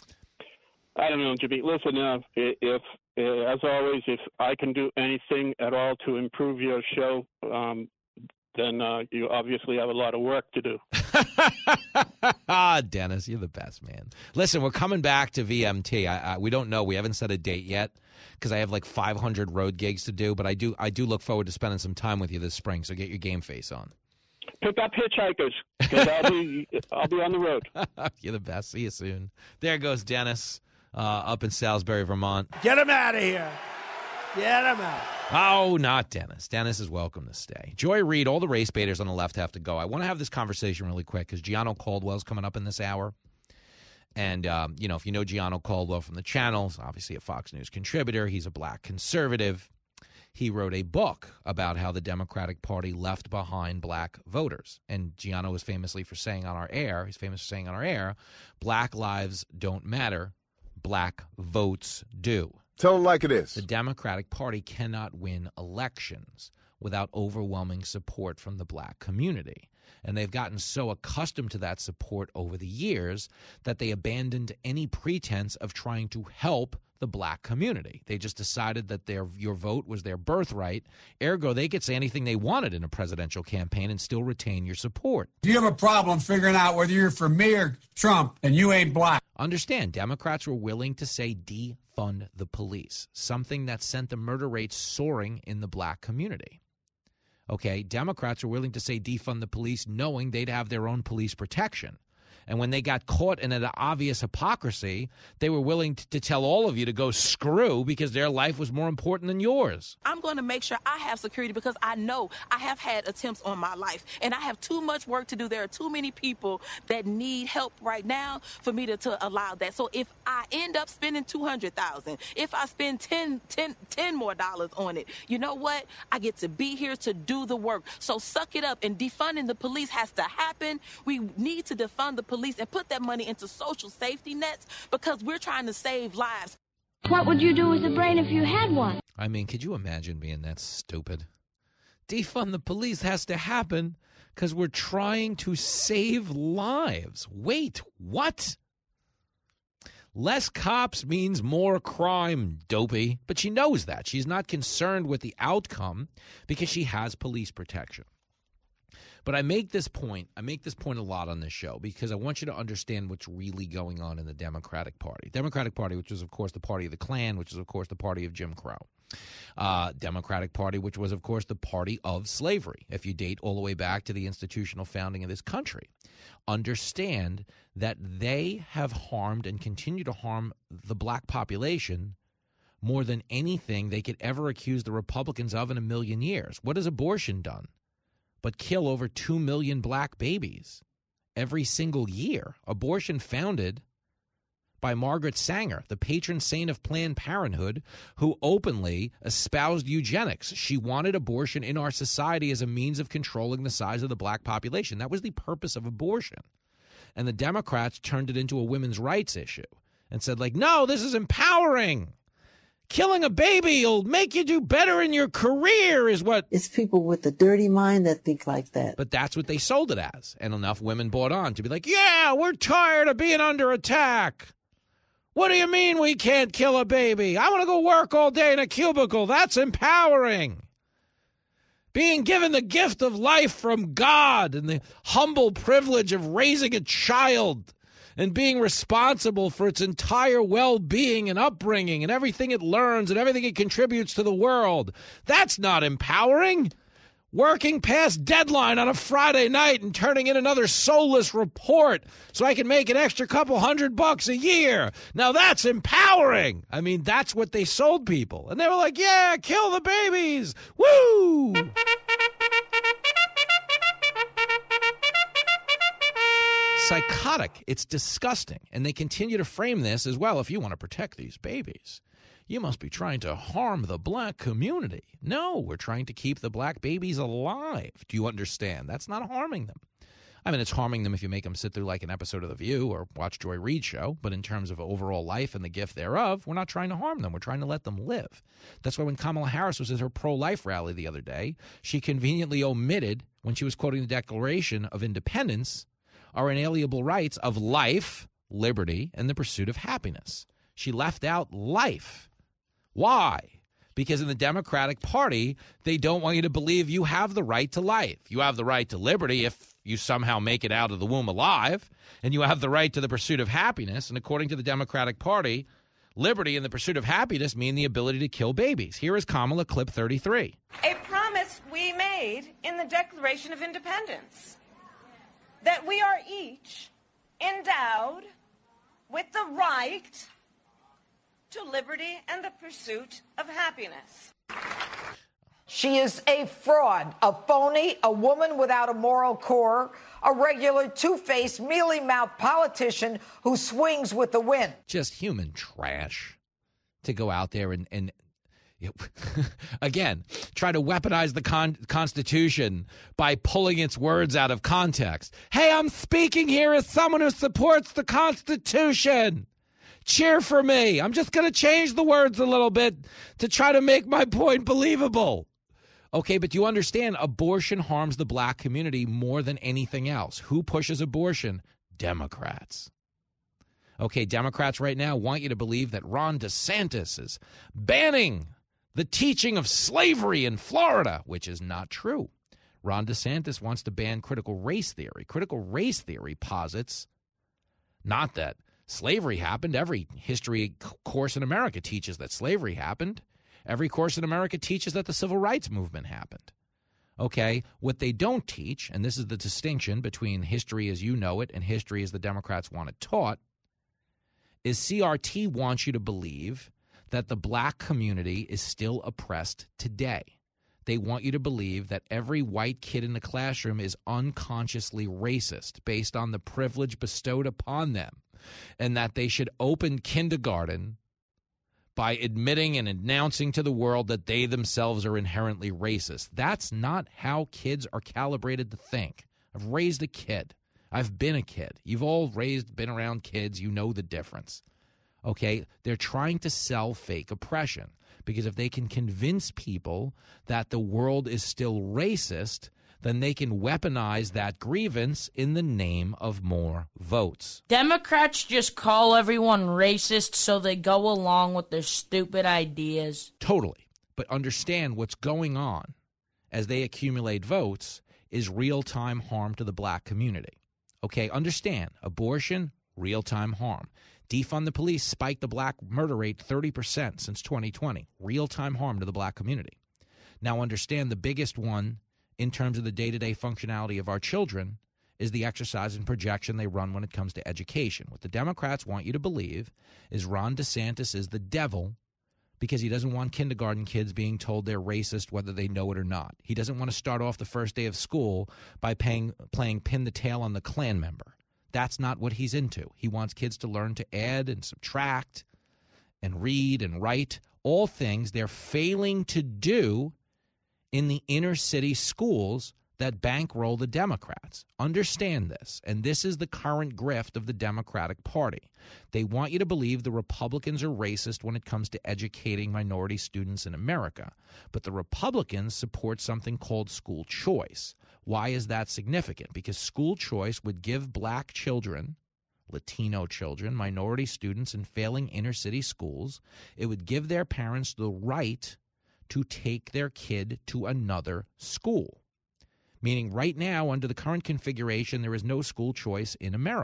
I don't know, Jimmy. Listen, uh, if, uh, as always, if I can do anything at all to improve your show, um, then uh, you obviously have a lot of work to do. Ah, Dennis, you're the best, man. Listen, we're coming back to V M T. I, I, we don't know. We haven't set a date yet because I have like five hundred road gigs to do. But I do I do look forward to spending some time with you this spring, so get your game face on. Pick up hitchhikers, because I'll be, I'll be on the road. You're the best. See you soon. There goes Dennis uh, up in Salisbury, Vermont. Get him out of here. Get him out. Oh, not Dennis. Dennis is welcome to stay. Joy Reid, all the race baiters on the left have to go. I want to have this conversation really quick because Gianno Caldwell's coming up in this hour. And, um, you know, if you know Gianno Caldwell from the channels, obviously a Fox News contributor, he's a black conservative. He wrote a book about how the Democratic Party left behind black voters. And Gianno was famously for saying on our air, he's famous for saying on our air, black lives don't matter, black votes do. Tell them like it is. The Democratic Party cannot win elections without overwhelming support from the black community. And they've gotten so accustomed to that support over the years that they abandoned any pretense of trying to help the black community. They just decided that their your vote was their birthright. Ergo, they could say anything they wanted in a presidential campaign and still retain your support. Do you have a problem figuring out whether you're for me or Trump and you ain't black? Understand, Democrats were willing to say defund the police, something that sent the murder rates soaring in the black community. Okay, Democrats were willing to say defund the police knowing they'd have their own police protection. And when they got caught in an obvious hypocrisy, they were willing to, to tell all of you to go screw because their life was more important than yours. I'm going to make sure I have security because I know I have had attempts on my life and I have too much work to do. There are too many people that need help right now for me to, to allow that. So if I end up spending two hundred thousand dollars, if I spend ten, ten, ten more dollars on it, you know what? I get to be here to do the work. So suck it up, and defunding the police has to happen. We need to defund the police. police and put that money into social safety nets because we're trying to save lives. What would you do with a brain if you had one? I mean, could you imagine being that stupid? Defund the police has to happen because we're trying to save lives. Wait, what? Less cops means more crime, dopey. But she knows that. She's not concerned with the outcome because she has police protection. But I make this point, I make this point a lot on this show because I want you to understand what's really going on in the Democratic Party. Democratic Party, which is, of course, the party of the Klan, which is, of course, the party of Jim Crow. Uh, Democratic Party, which was, of course, the party of slavery, if you date all the way back to the institutional founding of this country. Understand that they have harmed and continue to harm the black population more than anything they could ever accuse the Republicans of in a million years. What has abortion done but kill over two million black babies every single year? Abortion founded by Margaret Sanger, the patron saint of Planned Parenthood, who openly espoused eugenics. She wanted abortion in our society as a means of controlling the size of the black population. That was the purpose of abortion. And the Democrats turned it into a women's rights issue and said, like, no, this is empowering. Killing a baby will make you do better in your career is what... It's people with a dirty mind that think like that. But that's what they sold it as. And enough women bought on to be like, yeah, we're tired of being under attack. What do you mean we can't kill a baby? I want to go work all day in a cubicle. That's empowering. Being given the gift of life from God and the humble privilege of raising a child and being responsible for its entire well-being and upbringing and everything it learns and everything it contributes to the world. That's not empowering. Working past deadline on a Friday night and turning in another soulless report so I can make an extra couple hundred bucks a year. Now that's empowering. I mean, that's what they sold people. And they were like, yeah, kill the babies. Woo! Psychotic. It's disgusting. And they continue to frame this as, well, if you want to protect these babies, you must be trying to harm the black community. No, we're trying to keep the black babies alive. Do you understand? That's not harming them. I mean, it's harming them if you make them sit through like an episode of The View or watch Joy Reid show. But in terms of overall life and the gift thereof, we're not trying to harm them. We're trying to let them live. That's why when Kamala Harris was at her pro-life rally the other day, she conveniently omitted, when she was quoting the Declaration of Independence, our inalienable rights of life, liberty, and the pursuit of happiness. She left out life. Why? Because in the Democratic Party, they don't want you to believe you have the right to life. You have the right to liberty if you somehow make it out of the womb alive, and you have the right to the pursuit of happiness. And according to the Democratic Party, liberty and the pursuit of happiness mean the ability to kill babies. Here is Kamala, clip thirty-three. A promise we made in the Declaration of Independence, that we are each endowed with the right to liberty and the pursuit of happiness. She is a fraud, a phony, a woman without a moral core, a regular two-faced, mealy-mouthed politician who swings with the wind. Just human trash to go out there and, and again, try to weaponize the con- Constitution by pulling its words out of context. Hey, I'm speaking here as someone who supports the Constitution. Cheer for me. I'm just going to change the words a little bit to try to make my point believable. Okay, but you understand abortion harms the black community more than anything else. Who pushes abortion? Democrats. Okay, Democrats right now want you to believe that Ron DeSantis is banning the teaching of slavery in Florida, which is not true. Ron DeSantis wants to ban critical race theory. Critical race theory posits not that slavery happened. Every history course in America teaches that slavery happened. Every course in America teaches that the civil rights movement happened. Okay, what they don't teach, and this is the distinction between history as you know it and history as the Democrats want it taught, is C R T wants you to believe that the black community is still oppressed today. They want you to believe that every white kid in the classroom is unconsciously racist based on the privilege bestowed upon them, and that they should open kindergarten by admitting and announcing to the world that they themselves are inherently racist. That's not how kids are calibrated to think. I've raised a kid. I've been a kid. You've all raised, been around kids. You know the difference. Okay? They're trying to sell fake oppression because if they can convince people that the world is still racist, then they can weaponize that grievance in the name of more votes. Democrats just call everyone racist so they go along with their stupid ideas. Totally. But understand what's going on as they accumulate votes is real-time harm to the black community. Okay, understand, abortion, real-time harm. Defund the police spiked the black murder rate thirty percent since twenty twenty. Real-time harm to the black community. Now understand the biggest one in terms of the day-to-day functionality of our children is the exercise and projection they run when it comes to education. What the Democrats want you to believe is Ron DeSantis is the devil because he doesn't want kindergarten kids being told they're racist whether they know it or not. He doesn't want to start off the first day of school by paying, playing pin the tail on the Klan member. That's not what he's into. He wants kids to learn to add and subtract and read and write, all things they're failing to do in the inner city schools that bankroll the Democrats. Understand this, and this is the current grift of the Democratic Party. They want you to believe the Republicans are racist when it comes to educating minority students in America, but the Republicans support something called school choice. Why is that significant? Because school choice would give black children, Latino children, minority students in failing inner city schools, it would give their parents the right to take their kid to another school. Meaning right now, under the current configuration, there is no school choice in America.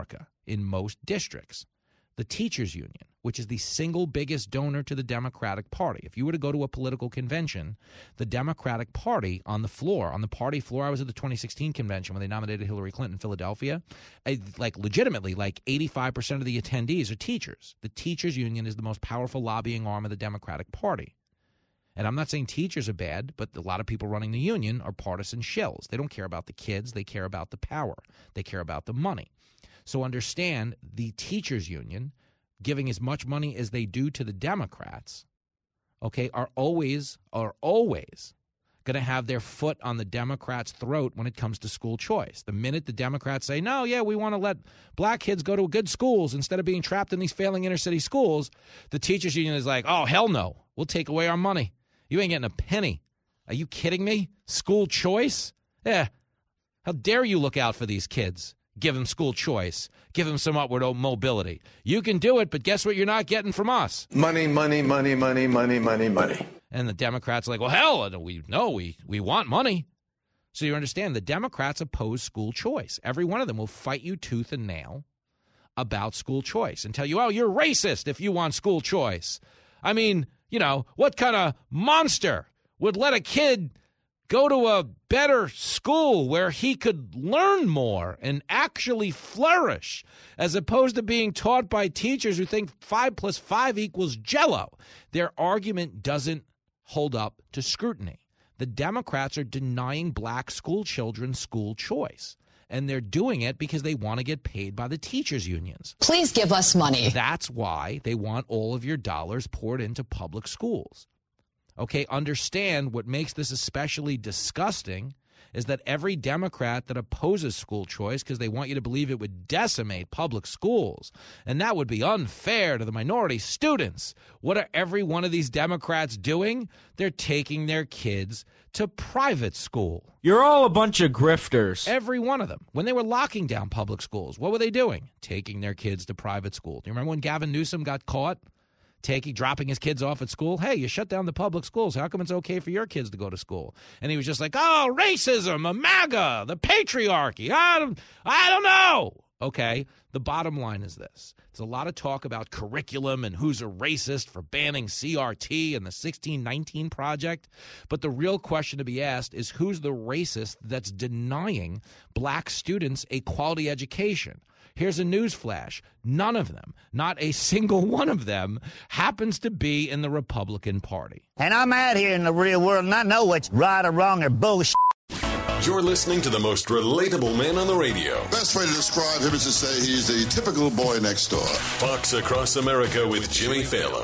in most districts. The teachers union, which is the single biggest donor to the Democratic Party. If you were to go to a political convention, the Democratic Party on the floor, on the party floor, I was at the twenty sixteen convention when they nominated Hillary Clinton in Philadelphia, I, like legitimately, like eighty-five percent of the attendees are teachers. The teachers union is the most powerful lobbying arm of the Democratic Party. And I'm not saying teachers are bad, but a lot of people running the union are partisan shills. They don't care about the kids. They care about the power. They care about the money. So understand the teachers union, giving as much money as they do to the Democrats, okay, are always, are always going to have their foot on the Democrats' throat when it comes to school choice. The minute the Democrats say, no, yeah, we want to let black kids go to good schools instead of being trapped in these failing inner city schools, the teachers union is like, oh, hell no, we'll take away our money. You ain't getting a penny. Are you kidding me? School choice? Yeah. How dare you look out for these kids? Give them school choice. Give them some upward mobility. You can do it, but guess what you're not getting from us? Money, money, money, money, money, money, money. And the Democrats are like, well, hell, we no, we, we want money. So you understand, the Democrats oppose school choice. Every one of them will fight you tooth and nail about school choice and tell you, oh, you're racist if you want school choice. I mean, you know, what kind of monster would let a kid go to a better school where he could learn more and actually flourish, as opposed to being taught by teachers who think five plus five equals Jell-O? Their argument doesn't hold up to scrutiny. The Democrats are denying black school children school choice, and they're doing it because they want to get paid by the teachers unions. Please give us money. That's why they want all of your dollars poured into public schools. Okay, understand what makes this especially disgusting is that every Democrat that opposes school choice because they want you to believe it would decimate public schools, and that would be unfair to the minority students. What are every one of these Democrats doing? They're taking their kids to private school. You're all a bunch of grifters. Every one of them. When they were locking down public schools, what were they doing? Taking their kids to private school. Do you remember when Gavin Newsom got caught? Taking, dropping his kids off at school. Hey, you shut down the public schools. How come it's okay for your kids to go to school? And he was just like, oh, racism, a MAGA, the patriarchy. I don't, I don't know. Okay, the bottom line is this. There's a lot of talk about curriculum and who's a racist for banning C R T and the sixteen nineteen Project. But the real question to be asked is who's the racist that's denying black students a quality education? Here's a news flash. None of them, not a single one of them, happens to be in the Republican Party. And I'm out here in the real world, and I know what's right or wrong or bullshit. You're listening to the most relatable man on the radio. Best way to describe him is to say he's the typical boy next door. Fox Across America with Jimmy Fallon.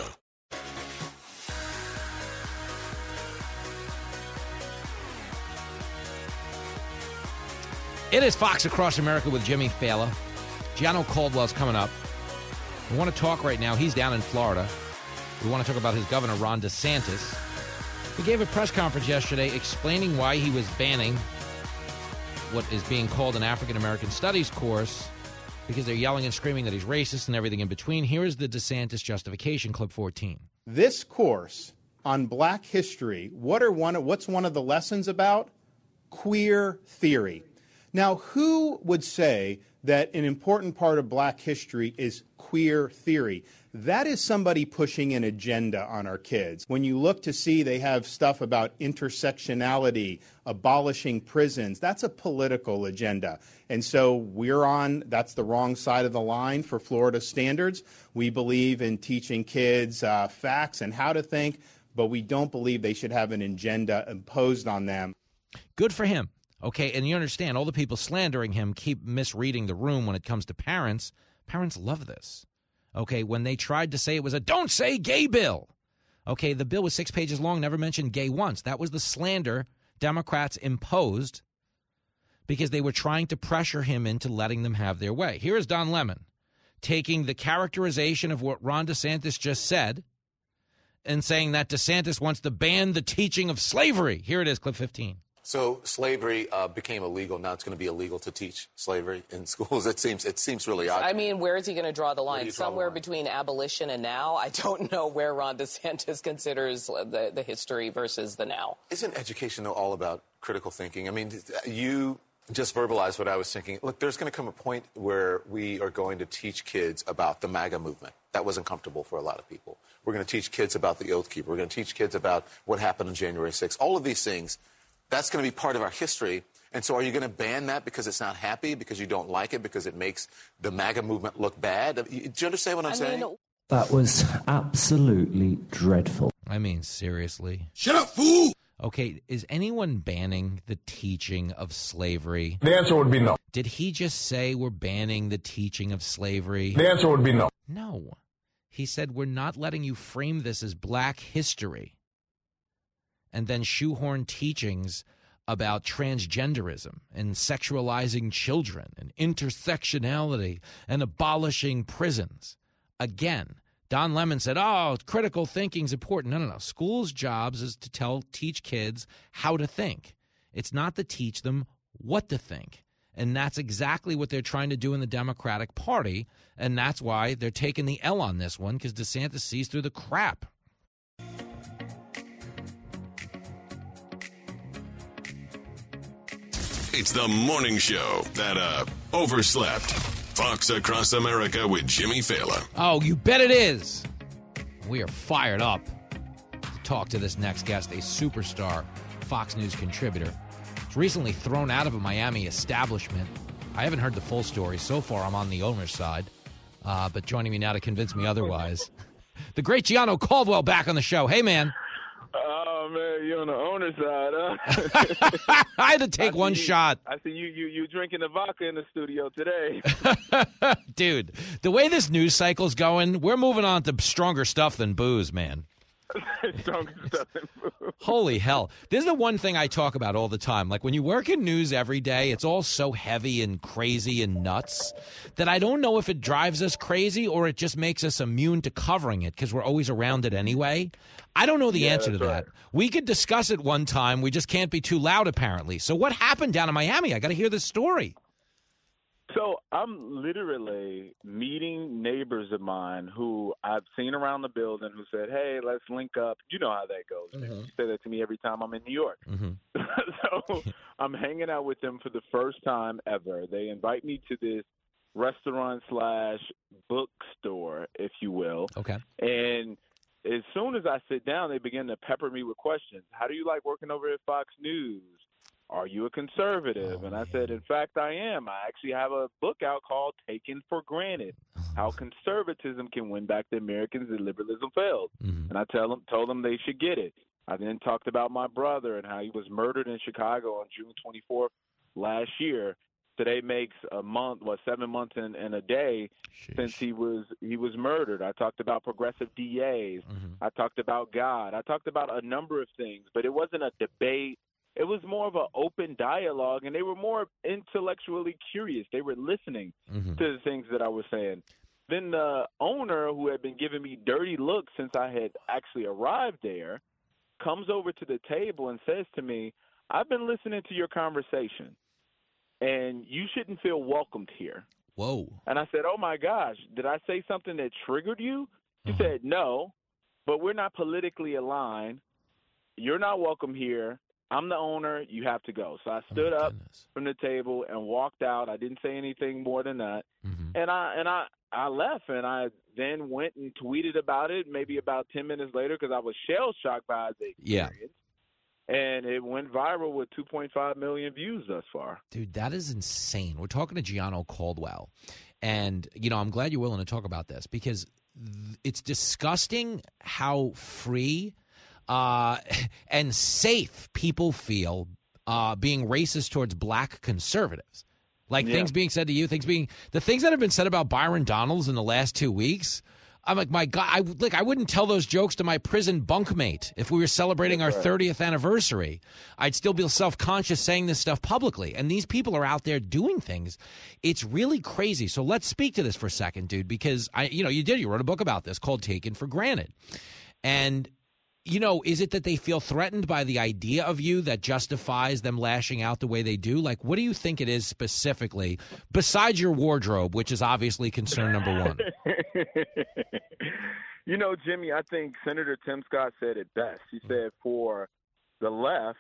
It is Fox Across America with Jimmy Fallon. Gianno Caldwell's coming up. We want to talk right now. He's down in Florida. We want to talk about his governor, Ron DeSantis. He gave a press conference yesterday explaining why he was banning what is being called an African-American Studies course because they're yelling and screaming that he's racist and everything in between. Here is the DeSantis justification, clip fourteen. This course on black history, what are one of, what's one of the lessons about? Queer theory. Now, who would say that an important part of black history is queer theory? That is somebody pushing an agenda on our kids. When you look to see they have stuff about intersectionality, abolishing prisons, that's a political agenda. And so we're on, that's the wrong side of the line for Florida standards. We believe in teaching kids uh, facts and how to think, but we don't believe they should have an agenda imposed on them. Good for him. Okay, and you understand, all the people slandering him keep misreading the room when it comes to parents. Parents love this. Okay, when they tried to say it was a don't say gay bill. Okay, the bill was six pages long, never mentioned gay once. That was the slander Democrats imposed because they were trying to pressure him into letting them have their way. Here is Don Lemon taking the characterization of what Ron DeSantis just said and saying that DeSantis wants to ban the teaching of slavery. Here it is, clip fifteen. So slavery uh, became illegal. Now it's going to be illegal to teach slavery in schools. It seems it seems really odd. I mean, where is he going to draw the line? Draw Somewhere the line? Between abolition and now? I don't know where Ron DeSantis considers the, the history versus the now. Isn't education, though, all about critical thinking? I mean, you just verbalize what I was thinking. Look, there's going to come a point where we are going to teach kids about the MAGA movement. That wasn't comfortable for a lot of people. We're going to teach kids about the Oath Keeper. We're going to teach kids about what happened on January sixth. All of these things, that's going to be part of our history. And so are you going to ban that because it's not happy, because you don't like it, because it makes the MAGA movement look bad? Do you understand what I'm I saying? Mean, that was absolutely dreadful. I mean, seriously. Shut up, fool! Okay, is anyone banning the teaching of slavery? The answer would be no. Did he just say we're banning the teaching of slavery? The answer would be no. No. He said we're not letting you frame this as black history and then shoehorn teachings about transgenderism and sexualizing children and intersectionality and abolishing prisons. Again, Don Lemon said, oh, critical thinking's important. No, no, no. School's jobs is to tell, teach kids how to think. It's not to teach them what to think. And that's exactly what they're trying to do in the Democratic Party. And that's why they're taking the L on this one, because DeSantis sees through the crap. It's the morning show that uh, overslept. Fox Across America with Jimmy Fallon. Oh, you bet it is. We are fired up to talk to this next guest, a superstar Fox News contributor. Was recently thrown out of a Miami establishment. I haven't heard the full story. So far, I'm on the owner's side. Uh, but joining me now to convince me otherwise, the great Gianno Caldwell back on the show. Hey, man. Oh, man, you're on the owner's side, huh? I had to take one you, shot. I see you, you you drinking the vodka in the studio today. Dude, the way this news cycle's going, we're moving on to stronger stuff than booze, man. Stronger stuff than booze. Holy hell. This is the one thing I talk about all the time. Like, when you work in news every day, it's all so heavy and crazy and nuts that I don't know if it drives us crazy or it just makes us immune to covering it because we're always around it anyway. I don't know the yeah, answer to that. Right. We could discuss it one time. We just can't be too loud, apparently. So what happened down in Miami? I got to hear this story. So I'm literally meeting neighbors of mine who I've seen around the building who said, hey, let's link up. You know how that goes. Mm-hmm. You say that to me every time I'm in New York. Mm-hmm. So I'm hanging out with them for the first time ever. They invite me to this restaurant slash bookstore, if you will. Okay. And as soon as I sit down, they begin to pepper me with questions. How do you like working over at Fox News? Are you a conservative? Oh, and I man. said, in fact, I am. I actually have a book out called Taken for Granted, How Conservatism Can Win Back the Americans and Liberalism Failed. Mm-hmm. And I tell them, told them they should get it. I then talked about my brother and how he was murdered in Chicago on June twenty-fourth last year. Today makes a month, what, seven months and, and a day Sheesh. since he was he was murdered. I talked about progressive D As. Mm-hmm. I talked about God. I talked about a number of things, but it wasn't a debate. It was more of an open dialogue, and they were more intellectually curious. They were listening mm-hmm. to the things that I was saying. Then the owner, who had been giving me dirty looks since I had actually arrived there, comes over to the table and says to me, I've been listening to your conversation, and you shouldn't feel welcomed here. Whoa. And I said, oh, my gosh, did I say something that triggered you? He uh-huh. said, no, but we're not politically aligned. You're not welcome here. I'm the owner. You have to go. So I stood oh, up goodness. from the table and walked out. I didn't say anything more than that. Mm-hmm. And I and I, I left, and I then went and tweeted about it maybe about ten minutes later because I was shell-shocked by the experience. Yeah. And it went viral with two point five million views thus far. Dude, that is insane. We're talking to Gianno Caldwell. And, you know, I'm glad you're willing to talk about this because th- it's disgusting how free uh, and safe people feel uh, being racist towards black conservatives. Like Yeah. things being said to you, things being the things that have been said about Byron Donalds in the last two weeks. I'm like, my God, I like I wouldn't tell those jokes to my prison bunkmate if we were celebrating our thirtieth anniversary. I'd still be self-conscious saying this stuff publicly. And these people are out there doing things. It's really crazy. So let's speak to this for a second, dude, because I, you know, you did, you wrote a book about this called Taken for Granted. And you know, is it that they feel threatened by the idea of you that justifies them lashing out the way they do? Like, what do you think it is specifically, besides your wardrobe, which is obviously concern number one? You know, Jimmy, I think Senator Tim Scott said it best. He said for the left,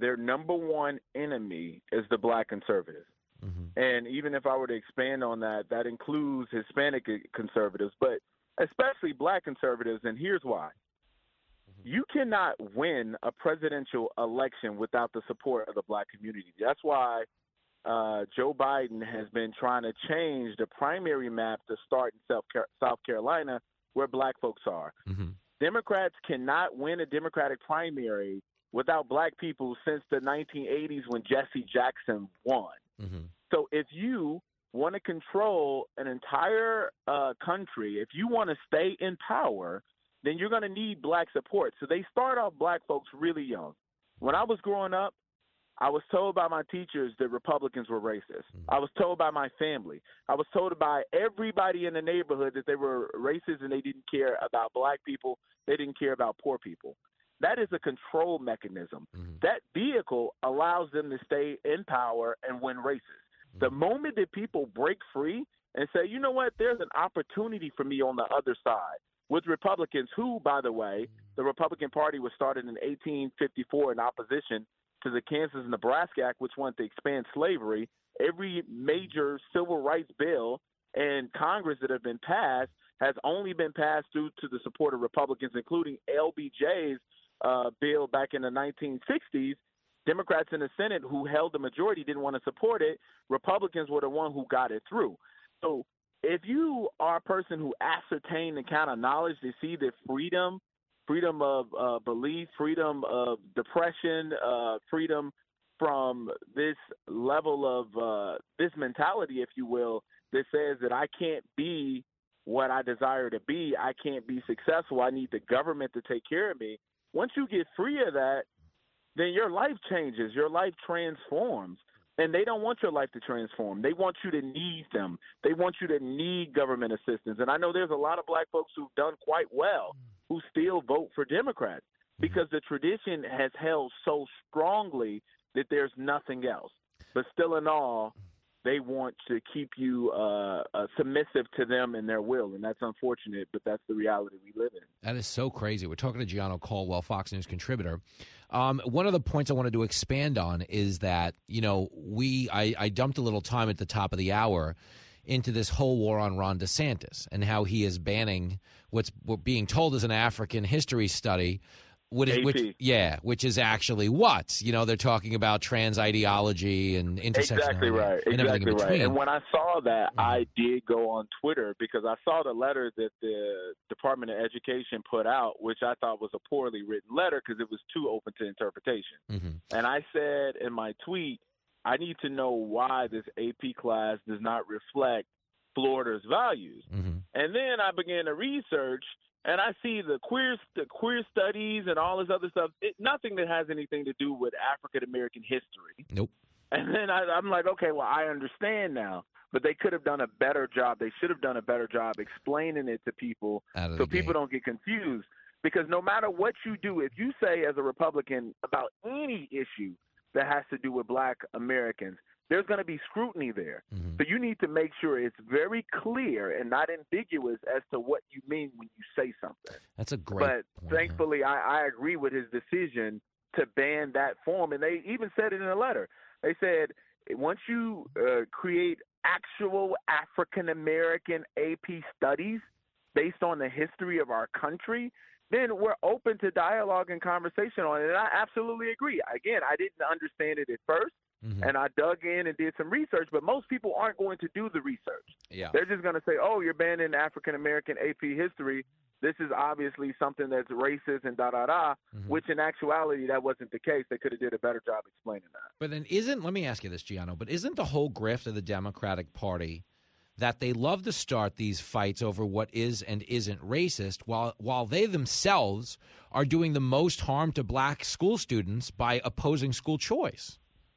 their number one enemy is the black conservatives. Mm-hmm. And even if I were to expand on that, that includes Hispanic conservatives, but especially black conservatives, and here's why. Mm-hmm. You cannot win a presidential election without the support of the black community. That's why uh, Joe Biden has been trying to change the primary map to start in South, Car- South Carolina, where black folks are. Mm-hmm. Democrats cannot win a Democratic primary without black people since the nineteen eighties when Jesse Jackson won. Mm-hmm. So if you want to control an entire uh, country, if you want to stay in power, then you're going to need black support. So they start off black folks really young. When I was growing up, I was told by my teachers that Republicans were racist. Mm-hmm. I was told by my family. I was told by everybody in the neighborhood that they were racist and they didn't care about black people. They didn't care about poor people. That is a control mechanism. Mm-hmm. That vehicle allows them to stay in power and win races. Mm-hmm. The moment that people break free and say, you know what, there's an opportunity for me on the other side, with Republicans who, by the way, the Republican Party was started in eighteen fifty-four in opposition to the Kansas-Nebraska Act, which wanted to expand slavery. Every major civil rights bill in Congress that have been passed has only been passed due to the support of Republicans, including L B J's Uh, bill back in the nineteen sixties. Democrats in the Senate who held the majority didn't want to support it. Republicans were the one who got it through. So if you are a person who ascertained the kind of knowledge to see that freedom, freedom of uh, belief, freedom of depression, uh, freedom from this level of uh, this mentality, if you will, that says that I can't be what I desire to be, I can't be successful, I need the government to take care of me. Once you get free of that, then your life changes. Your life transforms. And they don't want your life to transform. They want you to need them. They want you to need government assistance. And I know there's a lot of black folks who've done quite well who still vote for Democrats because the tradition has held so strongly that there's nothing else. But still in all, they want to keep you uh, uh, submissive to them and their will, and that's unfortunate, but that's the reality we live in. That is so crazy. We're talking to Gianno Caldwell, Fox News contributor. Um, one of the points I wanted to expand on is that, you know, we I, I dumped a little time at the top of the hour into this whole war on Ron DeSantis and how he is banning what's what being told is an African history study. What is, which, yeah, which is actually what? You know, they're talking about trans ideology and intersectionality. Exactly right. And exactly everything in between. right. And when I saw that, mm-hmm. I did go on Twitter because I saw the letter that the Department of Education put out, which I thought was a poorly written letter because it was too open to interpretation. Mm-hmm. And I said in my tweet, I need to know why this A P class does not reflect Florida's values. Mm-hmm. And then I began to research, and I see the queer the queer studies and all this other stuff, it, nothing that has anything to do with African-American history. Nope. And then I, I'm like, okay, well, I understand now. But they could have done a better job. They should have done a better job explaining it to people so people don't get confused. Because no matter what you do, if you say as a Republican about any issue that has to do with black Americans, there's going to be scrutiny there. Mm-hmm. So you need to make sure it's very clear and not ambiguous as to what you mean when you say something. That's a great But point, thankfully, huh? I, I agree with his decision to ban that form. And they even said it in a letter. They said once you uh, create actual African-American A P studies based on the history of our country, then we're open to dialogue and conversation on it. And I absolutely agree. Again, I didn't understand it at first. Mm-hmm. And I dug in and did some research, but most people aren't going to do the research. Yeah. They're just going to say, oh, you're banning African-American A P history. This is obviously something that's racist and da-da-da, mm-hmm. which in actuality, that wasn't the case. They could have did a better job explaining that. But then isn't, let me ask you this, Gianno, but isn't the whole grift of the Democratic Party that they love to start these fights over what is and isn't racist while while they themselves are doing the most harm to black school students by opposing school choice?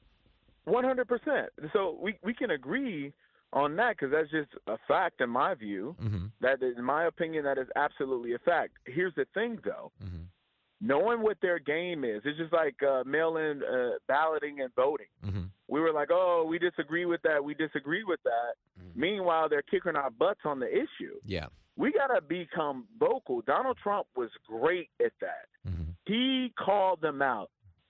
one hundred percent. So we, we can agree on that because that's just a fact in my view. Mm-hmm. That is, in my opinion, that is absolutely a fact. Here's the thing, though. Mm-hmm. Knowing what their game is, it's just like uh, mail-in uh, balloting and voting. Mm-hmm. We were like, oh, we disagree with that. We disagree with that. Mm-hmm. Meanwhile, they're kicking our butts on the issue. Yeah. We got to become vocal. Donald Trump was great at that. Mm-hmm. He called them out.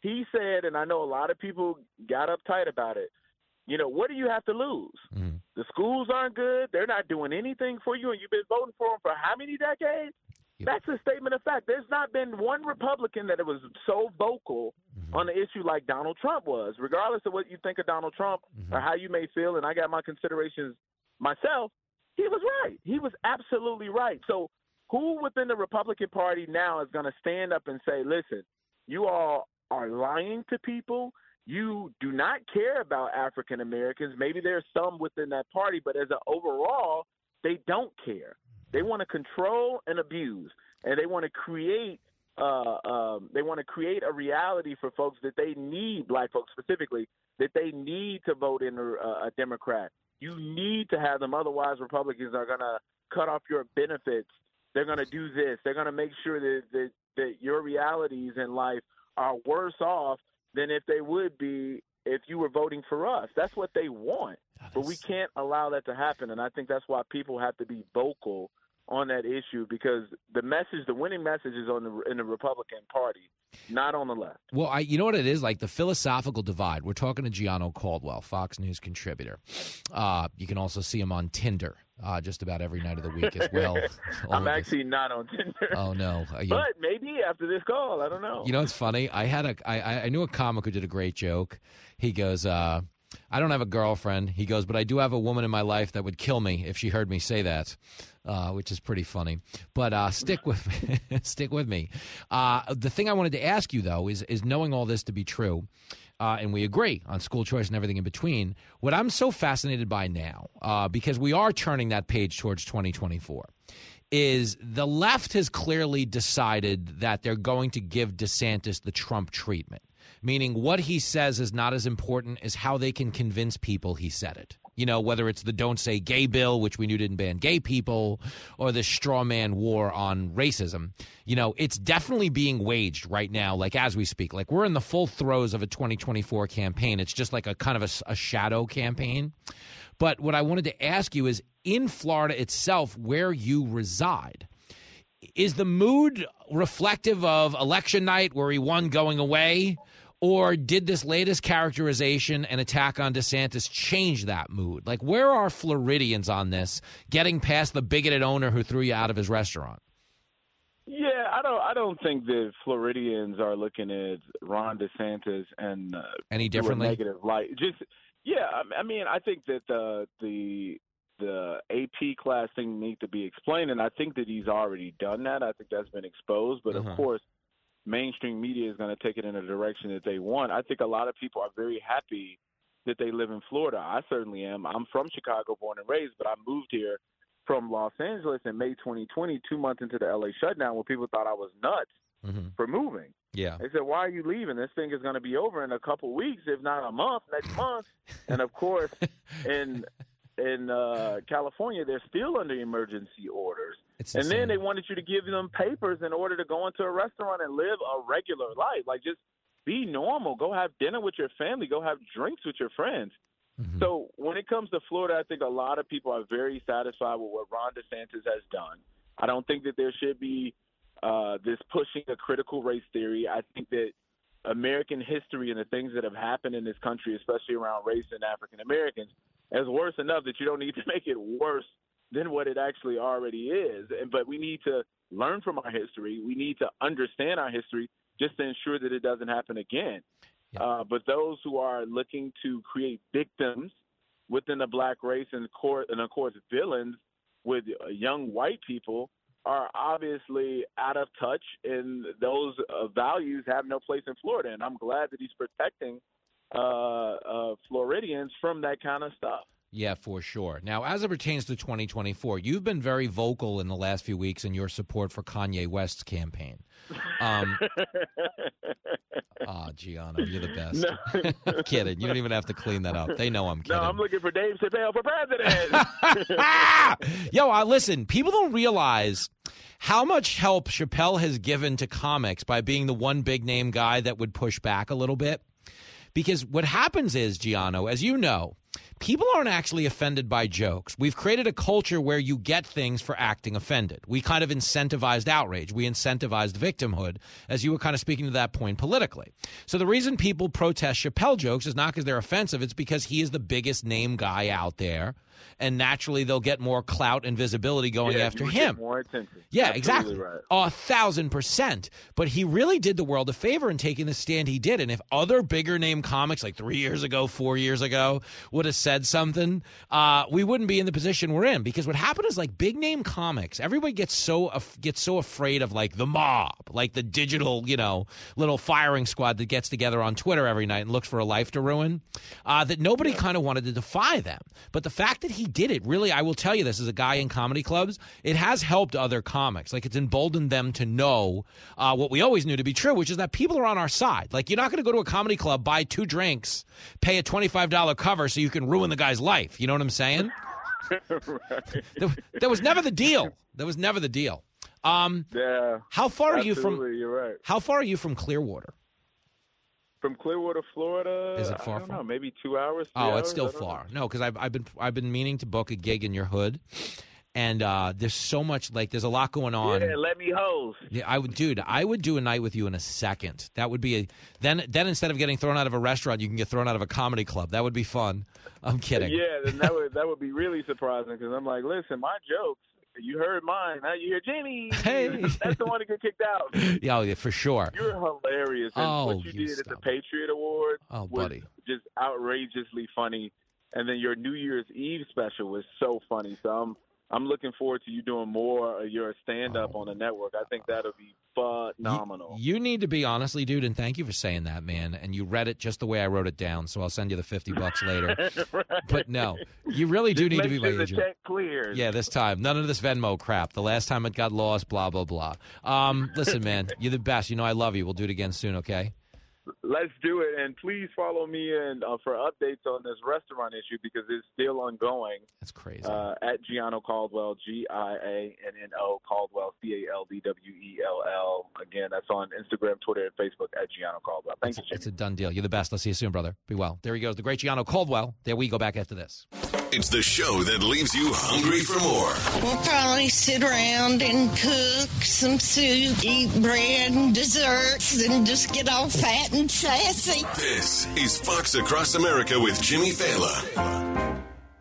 he said, and I know a lot of people got uptight about it, you know, what do you have to lose? Mm-hmm. The schools aren't good. They're not doing anything for you, and you've been voting for them for how many decades? Yep. That's a statement of fact. There's not been one Republican that was so vocal mm-hmm. on the issue like Donald Trump was. Regardless of what you think of Donald Trump mm-hmm. or how you may feel, and I got my considerations myself, he was right. He was absolutely right. So who within the Republican Party now is going to stand up and say, listen, you all are lying to people. You do not care about African Americans. Maybe there's some within that party, but as an overall, they don't care. They want to control and abuse, and they want to create uh, um, they want to create a reality for folks that they need, black folks specifically, that they need to vote in a, a Democrat. You need to have them, otherwise Republicans are going to cut off your benefits. They're going to do this. They're going to make sure that, that, that your realities in life are worse off than if they would be if you were voting for us. That's what they want. But we can't allow that to happen, and I think that's why people have to be vocal on that issue, because the message, the winning message is on the, in the Republican Party, not on the left. Well, I, you know what it is? Like the philosophical divide. We're talking to Gianno Caldwell, Fox News contributor. Uh, you can also see him on Tinder uh, just about every night of the week as well. I'm actually not on Tinder. Oh, no. Uh, you, but maybe after this call, I don't know. You know what's funny? I had a, I, I knew a comic who did a great joke. He goes, uh, I don't have a girlfriend. He goes, but I do have a woman in my life that would kill me if she heard me say that, uh, which is pretty funny. But uh, stick with me. stick with me. Uh, the thing I wanted to ask you, though, is is knowing all this to be true, uh, and we agree on school choice and everything in between, what I'm so fascinated by now, uh, because we are turning that page towards twenty twenty-four, is the left has clearly decided that they're going to give DeSantis the Trump treatment. Meaning what he says is not as important as how they can convince people he said it. You know, whether it's the Don't Say Gay bill, which we knew didn't ban gay people, or the straw man war on racism. You know, it's definitely being waged right now, like as we speak. Like we're in the full throes of a twenty twenty-four campaign. It's just like a kind of a, a shadow campaign. But what I wanted to ask you is, in Florida itself, where you reside, is the mood reflective of election night where he won going away? Or did this latest characterization and attack on DeSantis change that mood? Like, where are Floridians on this, getting past the bigoted owner who threw you out of his restaurant? Yeah, I don't. I don't think that Floridians are looking at Ron DeSantis and uh, any differently. Negative light. Just yeah. I mean, I think that the the the A P class thing needs to be explained, and I think that he's already done that. I think that's been exposed, but Uh-huh. of course, mainstream media is going to take it in a direction that they want. I think a lot of people are very happy that they live in Florida. I certainly am. I'm from Chicago, born and raised, but I moved here from Los Angeles in May twenty twenty, two months into the L A shutdown, where people thought I was nuts mm-hmm. for moving. Yeah. They said, why are you leaving? This thing is going to be over in a couple weeks, if not a month, next month. And, of course, in in uh, California, they're still under emergency orders. It's and insane. then they wanted you to give them papers in order to go into a restaurant and live a regular life. Like, just be normal. Go have dinner with your family. Go have drinks with your friends. Mm-hmm. So when it comes to Florida, I think a lot of people are very satisfied with what Ron DeSantis has done. I don't think that there should be uh, this pushing a critical race theory. I think that American history and the things that have happened in this country, especially around race and African Americans, is worse enough that you don't need to make it worse than what it actually already is. But we need to learn from our history. We need to understand our history just to ensure that it doesn't happen again. Yeah. Uh, but those who are looking to create victims within the black race and, course, and of course, villains with young white people are obviously out of touch, and those uh, values have no place in Florida. And I'm glad that he's protecting uh, uh, Floridians from that kind of stuff. Yeah, for sure. Now, as it pertains to twenty twenty-four, you've been very vocal in the last few weeks in your support for Kanye West's campaign. Um, oh, Gianno, you're the best. No. I'm kidding. You don't even have to clean that up. They know I'm kidding. No, I'm looking for Dave Chappelle for president. Yo, I listen, people don't realize how much help Chappelle has given to comics by being the one big name guy that would push back a little bit. Because what happens is, Gianno, as you know, people aren't actually offended by jokes. We've created a culture where you get things for acting offended. We kind of incentivized outrage. We incentivized victimhood, as you were kind of speaking to that point politically. So the reason people protest Chappelle jokes is not because they're offensive. It's because he is the biggest name guy out there. And naturally, they'll get more clout and visibility going yeah, after you him. Get more attention. Yeah, Absolutely exactly. Right. A thousand percent. But he really did the world a favor in taking the stand he did. And if other bigger name comics like three years ago, four years ago would have said something, uh, we wouldn't be in the position we're in. Because what happened is like big name comics, everybody gets so af- gets so afraid of like the mob, like the digital, you know, little firing squad that gets together on Twitter every night and looks for a life to ruin, uh, that nobody yeah. kind of wanted to defy them. But the fact that he did it, really, I will tell you this as a guy in comedy clubs, it has helped other comics. Like it's emboldened them to know uh, what we always knew to be true, which is that people are on our side. Like you're not going to go to a comedy club, buy two drinks, pay a twenty-five dollars cover so you can ruin the guy's life. You know what I'm saying? Right. That, that was never the deal. That was never the deal. Um, yeah. How far absolutely, are you from? You're right. How far are you from Clearwater? From Clearwater, Florida, is it far I don't from? know, maybe two hours. Oh, hours, it's still far. Know. No, because I've I've been I've been meaning to book a gig in your hood, and uh, there's so much like there's a lot going on. Yeah, let me host. Yeah, I would, dude. I would do a night with you in a second. That would be a then. Then instead of getting thrown out of a restaurant, you can get thrown out of a comedy club. That would be fun. I'm kidding. Yeah, then that would that would be really surprising because I'm like, listen, my jokes. You heard mine. Now you hear Jimmy. Hey. That's the one that got kicked out. Yeah, yeah, for sure. You're hilarious. And oh, what you, you did stop. at the Patriot Awards oh, was buddy. just outrageously funny. And then your New Year's Eve special was so funny. So I'm I'm looking forward to you doing more of your stand-up oh. on the network. I think that'll be phenomenal. You, you need to be, honestly, dude, and thank you for saying that, man. And you read it just the way I wrote it down, so I'll send you the fifty bucks later. Right. But no, you really do just need make to be sure my the agent. check clears. Yeah, this time. None of this Venmo crap. The last time it got lost, blah, blah, blah. Um, listen, man, you're the best. You know I love you. We'll do it again soon, okay? Let's do it, and please follow me in uh, for updates on this restaurant issue because it's still ongoing. That's crazy. Uh, at Gianno Caldwell, G I A N N O Caldwell, C A L D W E L L. Again, that's on Instagram, Twitter, and Facebook at Gianno Caldwell. Thanks, it's, it's a done deal. You're the best. I'll see you soon, brother. Be well. There he goes, the great Gianno Caldwell. There we go back after this. It's the show that leaves you hungry for more. We'll probably sit around and cook some soup, eat bread and desserts, and just get all fat and sassy. This is Fox Across America with Jimmy Fallon.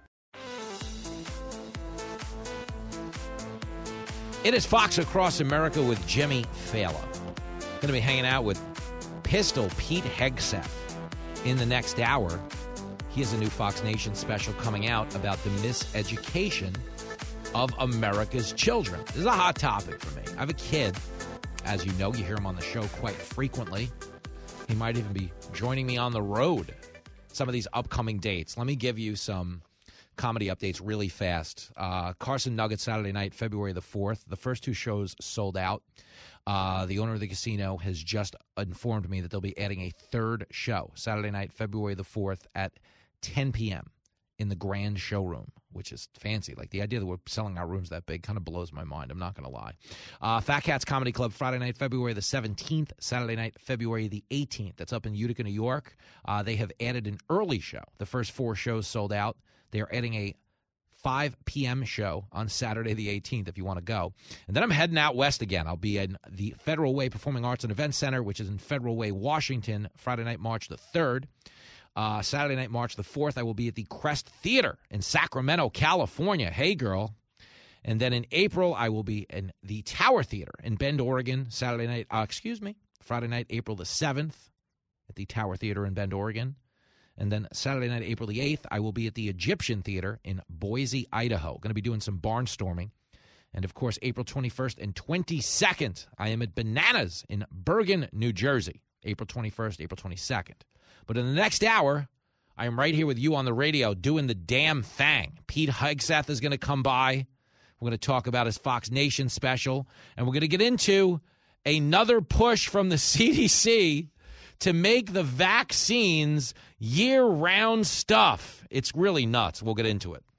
It is Fox Across America with Jimmy Fallon. Going to be hanging out with Pistol Pete Hegseth in the next hour. He has a new Fox Nation special coming out about the miseducation of America's children. This is a hot topic for me. I have a kid. As you know, you hear him on the show quite frequently. He might even be joining me on the road some of these upcoming dates. Let me give you some comedy updates really fast. Uh, Carson Nugget Saturday night, February the fourth. The first two shows sold out. Uh, the owner of the casino has just informed me that they'll be adding a third show Saturday night, February the fourth at ten p.m. in the Grand Showroom, which is fancy. Like the idea that we're selling our rooms that big kind of blows my mind. I'm not going to lie. Uh, Fat Cats Comedy Club, Friday night, February the seventeenth. Saturday night, February the eighteenth. That's up in Utica, New York. Uh, they have added an early show. The first four shows sold out. They are adding a five p.m. show on Saturday the eighteenth if you want to go. And then I'm heading out west again. I'll be in the Federal Way Performing Arts and Events Center, which is in Federal Way, Washington, Friday night, March the third. Uh, Saturday night, March the fourth, I will be at the Crest Theater in Sacramento, California. Hey, girl. And then in April, I will be in the Tower Theater in Bend, Oregon. Saturday night, uh, excuse me, Friday night, April the seventh at the Tower Theater in Bend, Oregon. And then Saturday night, April the eighth, I will be at the Egyptian Theater in Boise, Idaho. Going to be doing some barnstorming. And, of course, April twenty-first and twenty-second, I am at Bananas in Bergen, New Jersey. April twenty-first, April twenty-second. But in the next hour, I am right here with you on the radio doing the damn thing. Pete Hegseth is going to come by. We're going to talk about his Fox Nation special. And we're going to get into another push from the C D C to make the vaccines year-round stuff. It's really nuts. We'll get into it.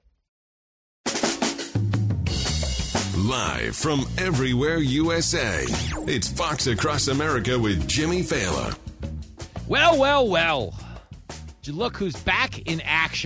Live from everywhere U S A, it's Fox Across America with Jimmy Fallon. Well, well, well. Did you look who's back in action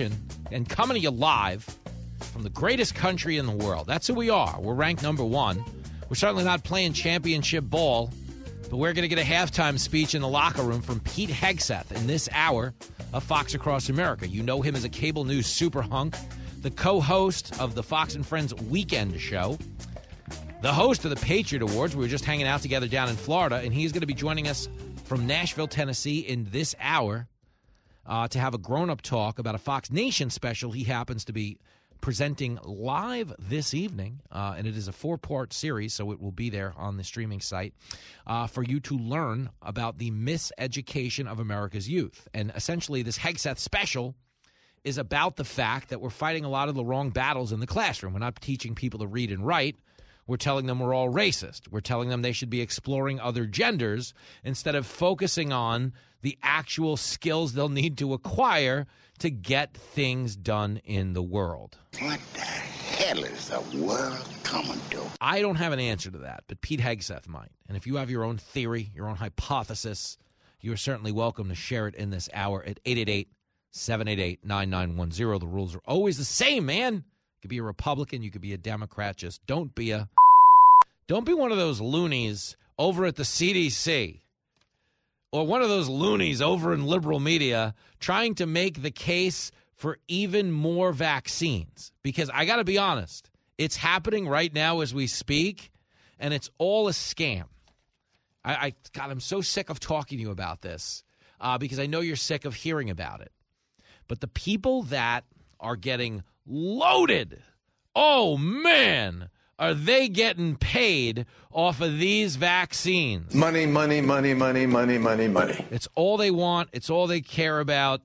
and coming to you live from the greatest country in the world. That's who we are. We're ranked number one. We're certainly not playing championship ball, but we're going to get a halftime speech in the locker room from Pete Hegseth in this hour of Fox Across America. You know him as a cable news super hunk, the co-host of the Fox and Friends Weekend Show, the host of the Patriot Awards. We were just hanging out together down in Florida, and he's going to be joining us from Nashville, Tennessee in this hour uh, to have a grown-up talk about a Fox Nation special he happens to be presenting live this evening, uh, and it is a four-part series, so it will be there on the streaming site uh, for you to learn about the miseducation of America's youth. And essentially, this Hegseth special is about the fact that we're fighting a lot of the wrong battles in the classroom. We're not teaching people to read and write. We're telling them we're all racist. We're telling them they should be exploring other genders instead of focusing on the actual skills they'll need to acquire to get things done in the world. What the hell is the world coming to? I don't have an answer to that, but Pete Hegseth might. And if you have your own theory, your own hypothesis, you are certainly welcome to share it in this hour at eight eight eight, seven eight eight, nine nine one zero. The rules are always the same, man. You could be a Republican, you could be a Democrat. Just don't be a don't be one of those loonies over at the C D C or one of those loonies over in liberal media trying to make the case for even more vaccines. Because I got to be honest, it's happening right now as we speak, and it's all a scam. I, I God, I'm so sick of talking to you about this uh, because I know you're sick of hearing about it. But the people that are getting loaded, oh, man, are they getting paid off of these vaccines? Money, money, money, money, money, money, money. It's all they want. It's all they care about.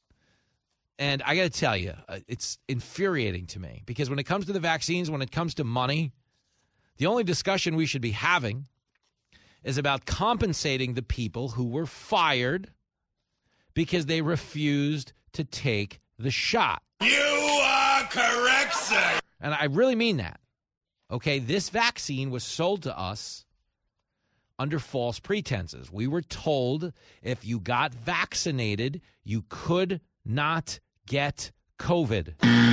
And I got to tell you, uh, it's infuriating to me because when it comes to the vaccines, when it comes to money, the only discussion we should be having is about compensating the people who were fired because they refused to take the shot. You are correct, sir. And I really mean that. Okay, this vaccine was sold to us under false pretenses. We were told if you got vaccinated, you could not get COVID.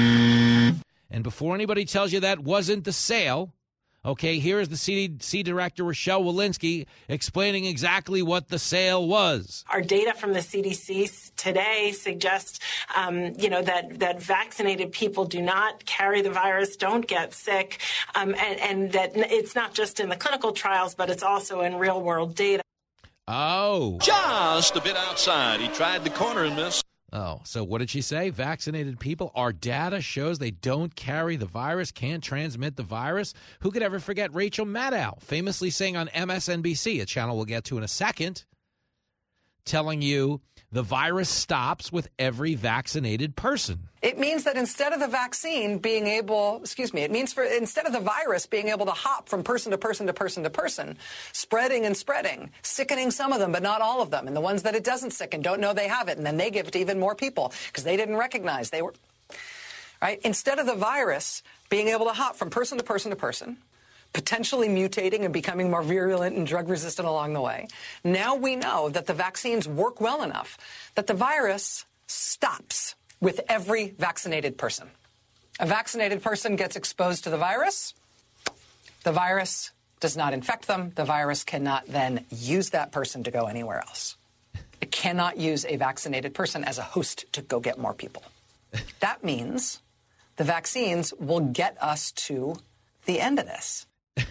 And before anybody tells you that wasn't the sale, okay, here is the C D C Director, Rochelle Walensky, explaining exactly what the sale was. Our data from the C D C today suggests, um, you know, that, that vaccinated people do not carry the virus, don't get sick, um, and, and that it's not just in the clinical trials, but it's also in real-world data. Oh. Just a bit outside. He tried the corner and missed. Oh, so what did she say? Vaccinated people, our data shows they don't carry the virus, can't transmit the virus. Who could ever forget Rachel Maddow famously saying on M S N B C, a channel we'll get to in a second, telling you the virus stops with every vaccinated person. It means that instead of the vaccine being able, excuse me, it means for instead of the virus being able to hop from person to person to person to person, spreading and spreading, sickening some of them, but not all of them. And the ones that it doesn't sicken don't know they have it. And then they give it to even more people because they didn't recognize they were, right? Instead of the virus being able to hop from person to person to person, potentially mutating and becoming more virulent and drug resistant along the way. Now we know that the vaccines work well enough that the virus stops with every vaccinated person. A vaccinated person gets exposed to the virus. The virus does not infect them. The virus cannot then use that person to go anywhere else. It cannot use a vaccinated person as a host to go get more people. That means the vaccines will get us to the end of this.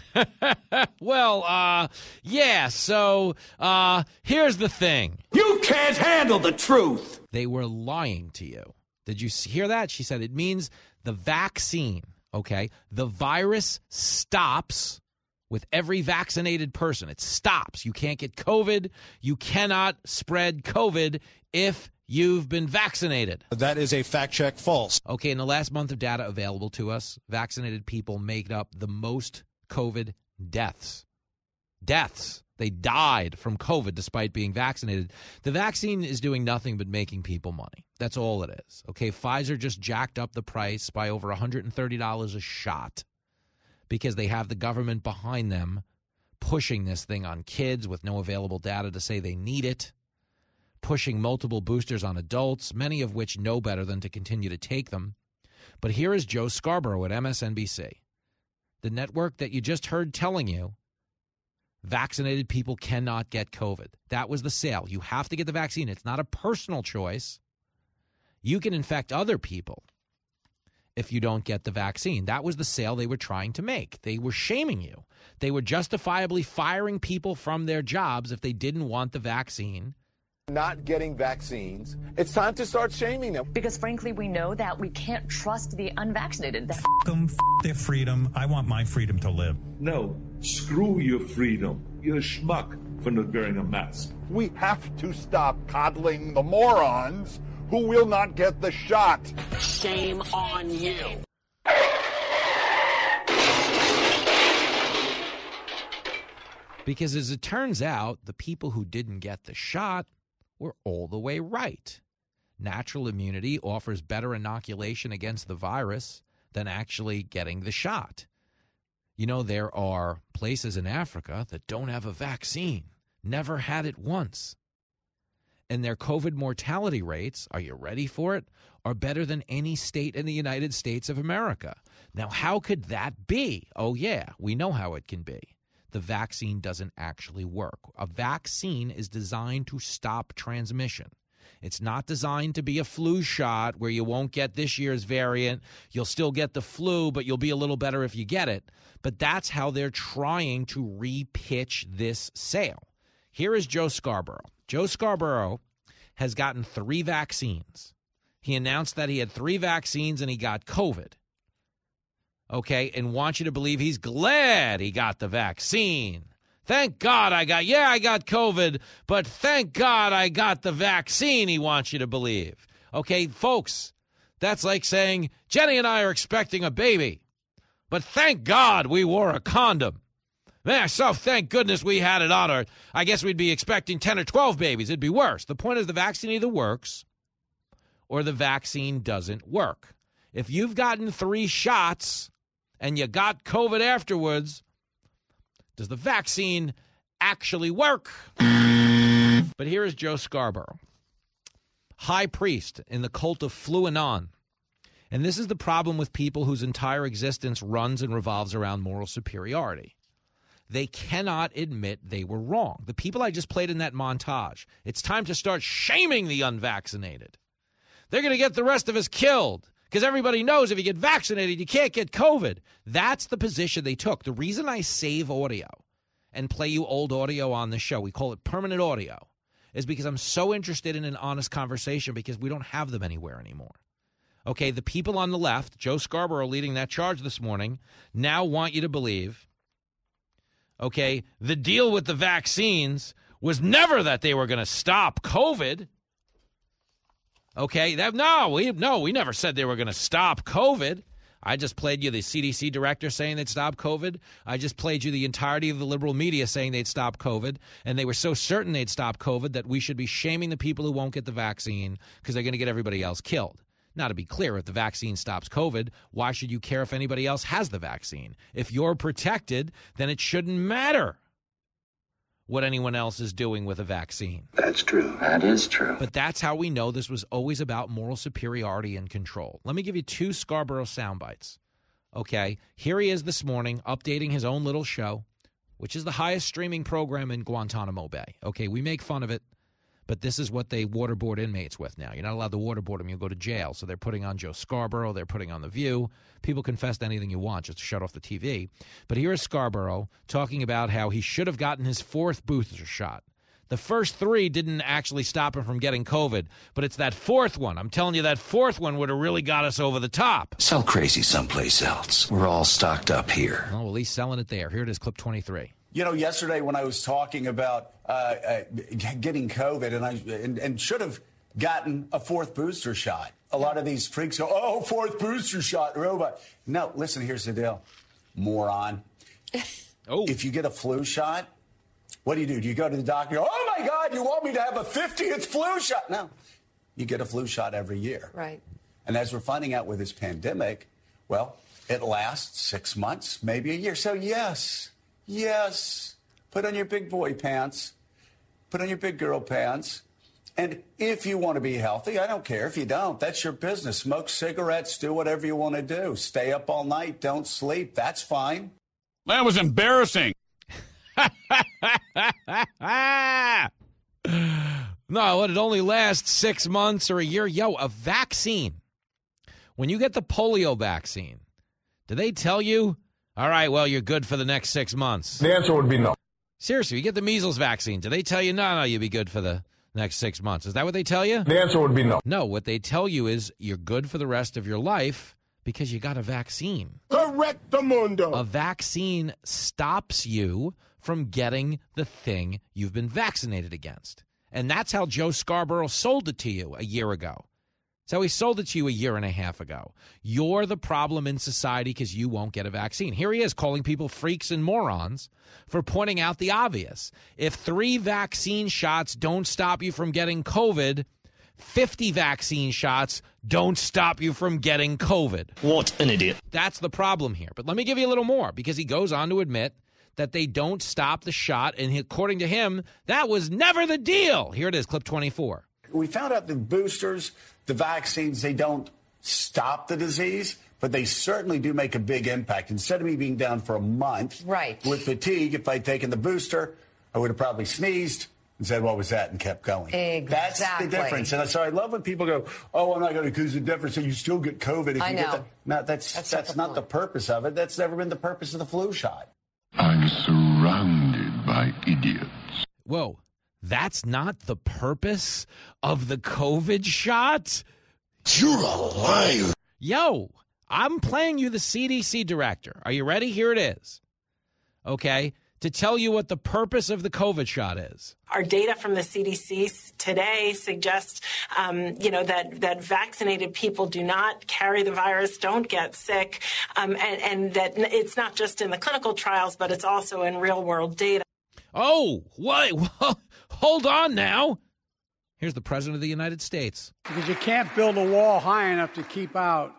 Well, uh, yeah, so uh, here's the thing. You can't handle the truth. They were lying to you. Did you hear that? She said it means the vaccine, okay? The virus stops with every vaccinated person. It stops. You can't get COVID. You cannot spread COVID if you've been vaccinated. That is a fact check false. Okay, in the last month of data available to us, vaccinated people make up the most COVID deaths. Deaths. They died from COVID despite being vaccinated. The vaccine is doing nothing but making people money. That's all it is. Okay, Pfizer just jacked up the price by over one hundred thirty dollars a shot because they have the government behind them pushing this thing on kids with no available data to say they need it. pushing multiple boosters on adults, many of which know better than to continue to take them. But here is Joe Scarborough at M S N B C, the network that you just heard telling you vaccinated people cannot get COVID. That was the sale. You have to get the vaccine. It's not a personal choice. You can infect other people if you don't get the vaccine. That was the sale they were trying to make. They were shaming you. They were justifiably firing people from their jobs if they didn't want the vaccine. Not getting vaccines. It's time to start shaming them. Because frankly, we know that we can't trust the unvaccinated. F them, f their freedom. I want my freedom to live. No, screw your freedom. You're a schmuck for not wearing a mask. We have to stop coddling the morons who will not get the shot. Shame on you. Because as it turns out, the people who didn't get the shot were all the way right. Natural immunity offers better inoculation against the virus than actually getting the shot. You know, there are places in Africa that don't have a vaccine, never had it once. And their COVID mortality rates, are you ready for it, are better than any state in the United States of America. Now, how could that be? Oh, yeah, we know how it can be. The vaccine doesn't actually work. A vaccine is designed to stop transmission. It's not designed to be a flu shot where you won't get this year's variant. You'll still get the flu, but you'll be a little better if you get it. But that's how they're trying to repitch this sale. Here is Joe Scarborough. Joe Scarborough has gotten three vaccines. He announced that he had three vaccines and he got COVID. Okay, and wants you to believe he's glad he got the vaccine. Thank God I got, yeah, I got COVID, but thank God I got the vaccine, he wants you to believe. Okay, folks, that's like saying, Jenny and I are expecting a baby, but thank God we wore a condom. Man, so thank goodness we had it on, or I guess we'd be expecting ten or twelve babies. It'd be worse. The point is the vaccine either works or the vaccine doesn't work. If you've gotten three shots and you got COVID afterwards, does the vaccine actually work? But here is Joe Scarborough, high priest in the cult of Fluanon. And this is the problem with people whose entire existence runs and revolves around moral superiority. They cannot admit they were wrong. The people I just played in that montage, it's time to start shaming the unvaccinated. They're going to get the rest of us killed. Because everybody knows if you get vaccinated, you can't get COVID. That's the position they took. The reason I save audio and play you old audio on the show, we call it permanent audio, is because I'm so interested in an honest conversation because we don't have them anywhere anymore. Okay, the people on the left, Joe Scarborough leading that charge this morning, now want you to believe, okay, the deal with the vaccines was never that they were going to stop COVID. Okay, that, no, we no, we never said they were going to stop COVID. I just played you the C D C director saying they'd stop COVID. I just played you the entirety of the liberal media saying they'd stop COVID. And they were so certain they'd stop COVID that we should be shaming the people who won't get the vaccine because they're going to get everybody else killed. Now, to be clear, if the vaccine stops COVID, why should you care if anybody else has the vaccine? If you're protected, then it shouldn't matter what anyone else is doing with a vaccine. That's true. That is true. But that's how we know this was always about moral superiority and control. Let me give you two Scarborough sound bites. Okay, here he is this morning updating his own little show, which is the highest streaming program in Guantanamo Bay. Okay, we make fun of it, but this is what they waterboard inmates with now. You're not allowed to waterboard them. You'll go to jail. So they're putting on Joe Scarborough. They're putting on The View. People confess to anything you want just to shut off the T V. But here is Scarborough talking about how he should have gotten his fourth booster shot. The first three didn't actually stop him from getting COVID, but it's that fourth one. I'm telling you, that fourth one would have really got us over the top. Sell crazy someplace else. We're all stocked up here. Well, at least selling it there. Here it is, clip twenty-three. You know, yesterday when I was talking about uh, uh, getting COVID and I and, and should have gotten a fourth booster shot, a lot of these freaks go, oh, fourth booster shot, robot. No, listen, here's the deal, moron. Oh. If you get a flu shot, what do you do? Do you go to the doctor, go, oh, my God, you want me to have a fiftieth flu shot? No, you get a flu shot every year. Right. And as we're finding out with this pandemic, well, it lasts six months, maybe a year. So, yes. Yes, put on your big boy pants, put on your big girl pants, And if you want to be healthy, I don't care if you don't. That's your business. Smoke cigarettes, do whatever you want to do. Stay up all night, don't sleep. That's fine. That was embarrassing. No, it only lasts six months or a year. Yo, a vaccine. When you get the polio vaccine, do they tell you, all right, well, you're good for the next six months? The answer would be no. Seriously, you get the measles vaccine. Do they tell you, no, no, you'll be good for the next six months? Is that what they tell you? The answer would be no. No, what they tell you is you're good for the rest of your life because you got a vaccine. Correctamundo. A vaccine stops you from getting the thing you've been vaccinated against. And that's how Joe Scarborough sold it to you a year ago. That's how he sold it to you a year and a half ago. You're the problem in society because you won't get a vaccine. Here he is calling people freaks and morons for pointing out the obvious. If three vaccine shots don't stop you from getting COVID, fifty vaccine shots don't stop you from getting COVID. What an idiot. That's the problem here. But let me give you a little more, because he goes on to admit that they don't stop the shot, and he, according to him, that was never the deal. Here it is, clip twenty-four. We found out the boosters, the vaccines, they don't stop the disease, but they certainly do make a big impact. Instead of me being down for a month right. with fatigue, if I'd taken the booster, I would have probably sneezed and said, what was that, and kept going. Exactly. That's the difference. And so I love when people go, oh, I'm not going to accuse the difference, so you still get COVID if I you know. get that. No, that's, that's, that's not, the, not the purpose of it. That's never been the purpose of the flu shot. I'm surrounded by idiots. Whoa, that's not the purpose of the COVID shot? You're a liar. Yo, I'm playing you the C D C director. Are you ready? Here it is. Okay, to tell you what the purpose of the COVID shot is. Our data from the C D C today suggests, um, you know, that, that vaccinated people do not carry the virus, don't get sick, um, and, and that it's not just in the clinical trials, but it's also in real-world data. Oh, what? Well, hold on now. Here's the President of the United States. Because you can't build a wall high enough to keep out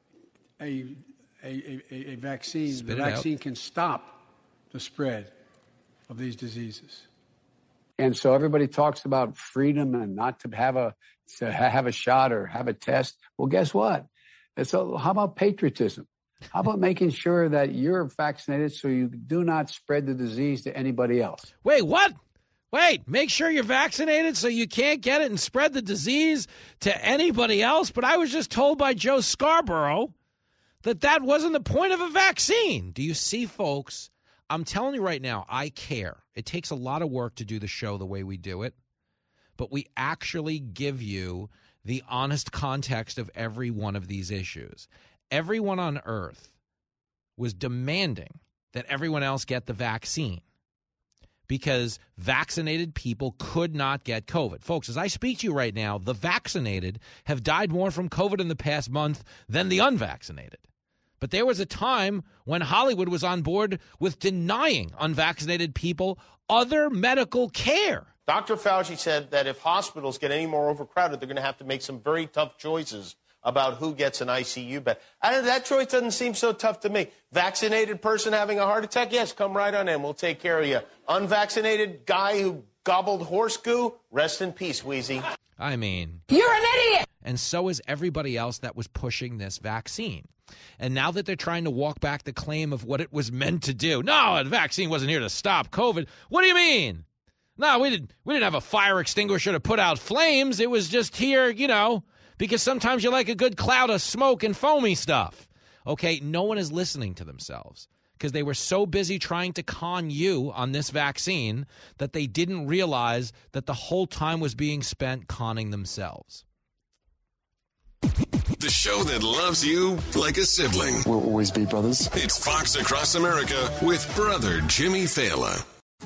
a, a, a, a vaccine. Spit the it vaccine out. can stop the spread of these diseases. And so everybody talks about freedom and not to have a to have a shot or have a test. Well, guess what? It's a, how about patriotism? How about making sure that you're vaccinated so you do not spread the disease to anybody else? Wait, what? Wait, make sure you're vaccinated so you can't get it and spread the disease to anybody else? But I was just told by Joe Scarborough that that wasn't the point of a vaccine. Do you see, folks? I'm telling you right now, I care. It takes a lot of work to do the show the way we do it, but we actually give you the honest context of every one of these issues. Everyone on earth was demanding that everyone else get the vaccine because vaccinated people could not get COVID. Folks, as I speak to you right now, the vaccinated have died more from COVID in the past month than the unvaccinated. But there was a time when Hollywood was on board with denying unvaccinated people other medical care. Doctor Fauci said that if hospitals get any more overcrowded, they're going to have to make some very tough choices about who gets an I C U bed. I, that choice doesn't seem so tough to me. Vaccinated person having a heart attack? Yes, come right on in. We'll take care of you. Unvaccinated guy who gobbled horse goo? Rest in peace, Wheezy. I mean... You're an idiot! And so is everybody else that was pushing this vaccine. And now that they're trying to walk back the claim of what it was meant to do. No, the vaccine wasn't here to stop COVID. What do you mean? No, we didn't, we didn't have a fire extinguisher to put out flames. It was just here, you know, because sometimes you like a good cloud of smoke and foamy stuff. Okay, no one is listening to themselves because they were so busy trying to con you on this vaccine that they didn't realize that the whole time was being spent conning themselves. The show that loves you like a sibling. We'll always be brothers. It's Fox Across America with brother Jimmy Fallon.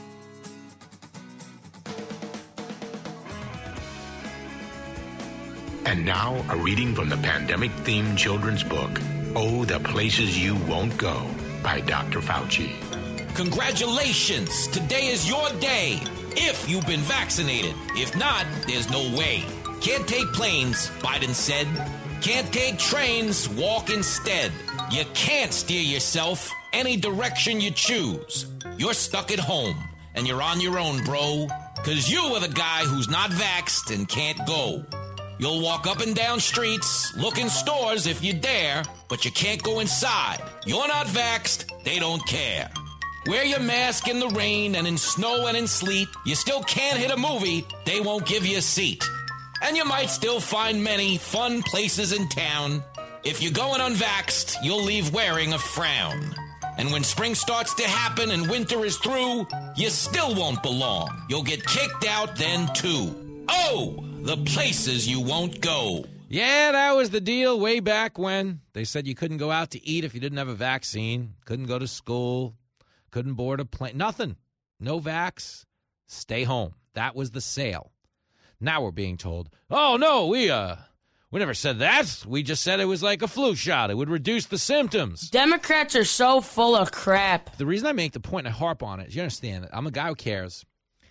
And now, a reading from the pandemic-themed children's book, Oh, the Places You Won't Go, by Doctor Fauci. Congratulations! Today is your day, if you've been vaccinated. If not, there's no way. Can't take planes, Biden said. Can't take trains, walk instead. You can't steer yourself any direction you choose. You're stuck at home, and you're on your own, bro. Because you are the guy who's not vaxxed and can't go. You'll walk up and down streets, look in stores if you dare, but you can't go inside. You're not vaxxed, they don't care. Wear your mask in the rain and in snow and in sleet. You still can't hit a movie, they won't give you a seat. And you might still find many fun places in town. If you're going unvaxxed, you'll leave wearing a frown. And when spring starts to happen and winter is through, you still won't belong. You'll get kicked out then too. Oh, the places you won't go. Yeah, that was the deal way back when. They said you couldn't go out to eat if you didn't have a vaccine, couldn't go to school, couldn't board a plane, nothing. No vax, stay home. That was the sale. Now we're being told, oh, no, we uh, we never said that. We just said it was like a flu shot. It would reduce the symptoms. Democrats are so full of crap. The reason I make the point and I harp on it is you understand that I'm a guy who cares.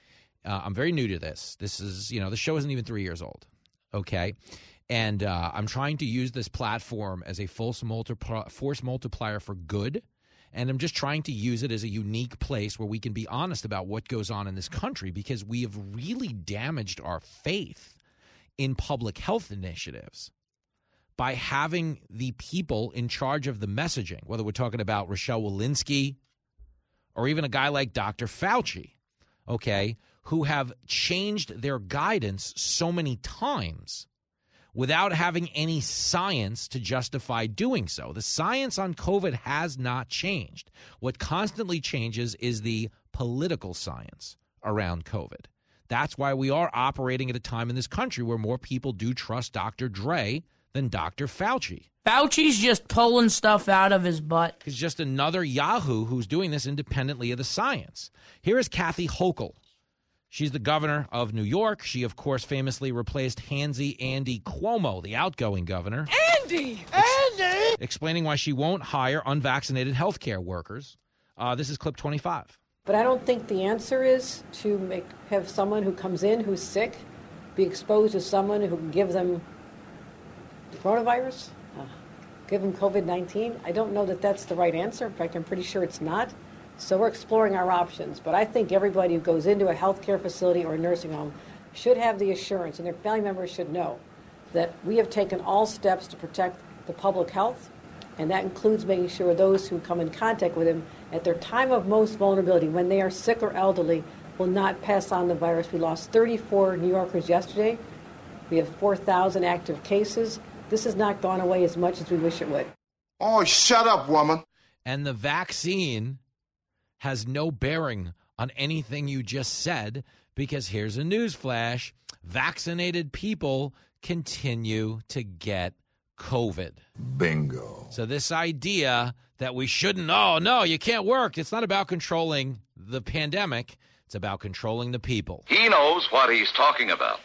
Uh, I'm very new to this. This is, you know, the show isn't even three years old, okay? And uh, I'm trying to use this platform as a force, multipl- force multiplier for good. And I'm just trying to use it as a unique place where we can be honest about what goes on in this country because we have really damaged our faith in public health initiatives by having the people in charge of the messaging, whether we're talking about Rochelle Walensky or even a guy like Doctor Fauci, okay, who have changed their guidance so many times without having any science to justify doing so. The science on COVID has not changed. What constantly changes is the political science around COVID. That's why we are operating at a time in this country where more people do trust Doctor Dre than Doctor Fauci. Fauci's just pulling stuff out of his butt. He's just another yahoo who's doing this independently of the science. Here is Kathy Hochul. She's the governor of New York. She, of course, famously replaced Handsy Andy Cuomo, the outgoing governor. Andy! Andy! Explaining why she won't hire unvaccinated healthcare workers. Uh, this is clip twenty-five. But I don't think the answer is to make have someone who comes in who's sick be exposed to someone who can give them the coronavirus, uh, give them COVID nineteen. I don't know that that's the right answer. In fact, I'm pretty sure it's not. So we're exploring our options. But I think everybody who goes into a healthcare facility or a nursing home should have the assurance, and their family members should know, that we have taken all steps to protect the public health, and that includes making sure those who come in contact with him at their time of most vulnerability, when they are sick or elderly, will not pass on the virus. We lost thirty-four New Yorkers yesterday. We have four thousand active cases. This has not gone away as much as we wish it would. Oh, shut up, woman. And the vaccine has no bearing on anything you just said, because here's a news flash. Vaccinated people continue to get COVID. Bingo. So this idea that we shouldn't, oh, no, you can't work. It's not about controlling the pandemic. It's about controlling the people. He knows what he's talking about.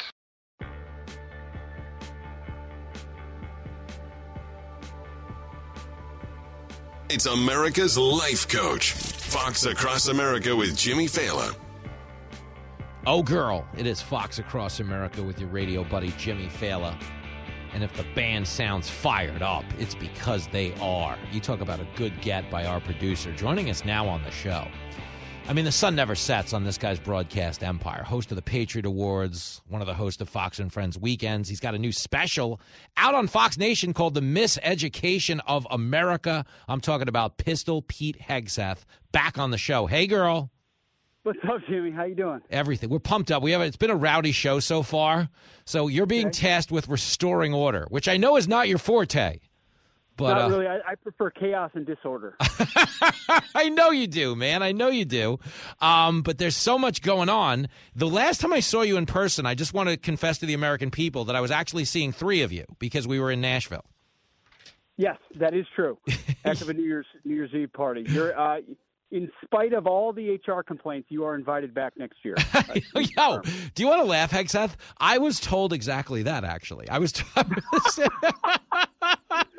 It's America's Life Coach. Fox Across America with Jimmy Fallon. Oh, girl, it is Fox Across America with your radio buddy, Jimmy Fallon. And if the band sounds fired up, it's because they are. You talk about a good get by our producer. Joining us now on the show. I mean, the sun never sets on this guy's broadcast empire. Host of the Patriot Awards, one of the hosts of Fox and Friends Weekends. He's got a new special out on Fox Nation called The Miseducation of America. I'm talking about Pistol Pete Hegseth, back on the show. Hey, girl. What's up, Jimmy? How you doing? Everything. We're pumped up. We have It's been a rowdy show so far. So you're being okay. tasked with restoring order, which I know is not your forte. But, Not uh, really. I, I prefer chaos and disorder. I know you do, man. I know you do. Um, but there's so much going on. The last time I saw you in person, I just want to confess to the American people that I was actually seeing three of you because we were in Nashville. Yes, that is true. Heck of a New Year's New Year's Eve party. You're, uh, in spite of all the H R complaints, you are invited back next year. Yo, do you want to laugh, Hegseth? I was told exactly that, actually. I was, t- I was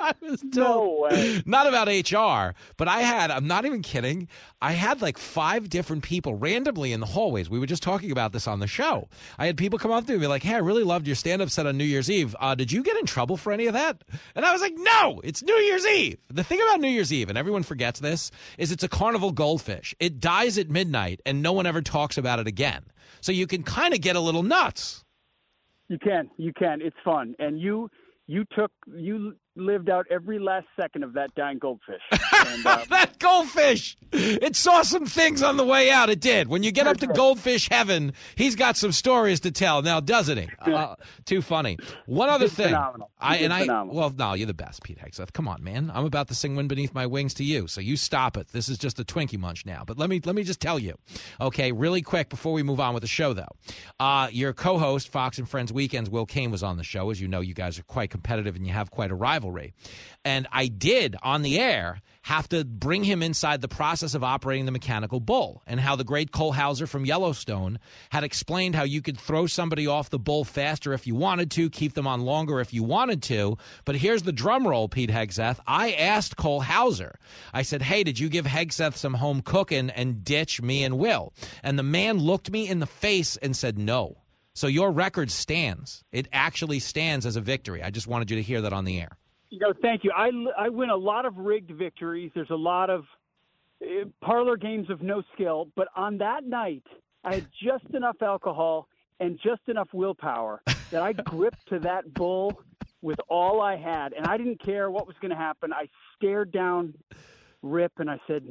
No way. Not about H R, but I had, I'm not even kidding, I had like five different people randomly in the hallways. We were just talking about this on the show. I had people come up to me and be like, hey, I really loved your stand-up set on New Year's Eve. Uh, did you get in trouble for any of that? And I was like, no, it's New Year's Eve. The thing about New Year's Eve, and everyone forgets this, is it's a carnival goldfish. It dies at midnight, and no one ever talks about it again. So you can kind of get a little nuts. You can. You can. It's fun. And you you took you lived out every last second of that dying goldfish. And, uh, that goldfish! It saw some things on the way out. It did. When you get up to goldfish heaven, he's got some stories to tell now, doesn't he? Uh, too funny. One other It's thing. phenomenal. I and I phenomenal. well, no, you're the best, Pete Hegseth. Come on, man. I'm about to sing "Wind Beneath My Wings" to you, so you stop it. This is just a Twinkie Munch now. But let me let me just tell you, okay, really quick before we move on with the show, though. Uh, your co-host, Fox and Friends Weekends, Will Kane, was on the show. As you know, you guys are quite competitive and you have quite a rivalry. And I did, on the air, have to bring him inside the process of operating the mechanical bull and how the great Cole Hauser from Yellowstone had explained how you could throw somebody off the bull faster if you wanted to, keep them on longer if you wanted to. But here's the drum roll, Pete Hegseth. I asked Cole Hauser. I said, hey, did you give Hegseth some home cooking and ditch me and Will? And the man looked me in the face and said no. So your record stands. It actually stands as a victory. I just wanted you to hear that on the air. You know, thank you. I, I win a lot of rigged victories. There's a lot of uh, parlor games of no skill. But on that night, I had just enough alcohol and just enough willpower that I gripped to that bull with all I had. And I didn't care what was going to happen. I stared down Rip and I said,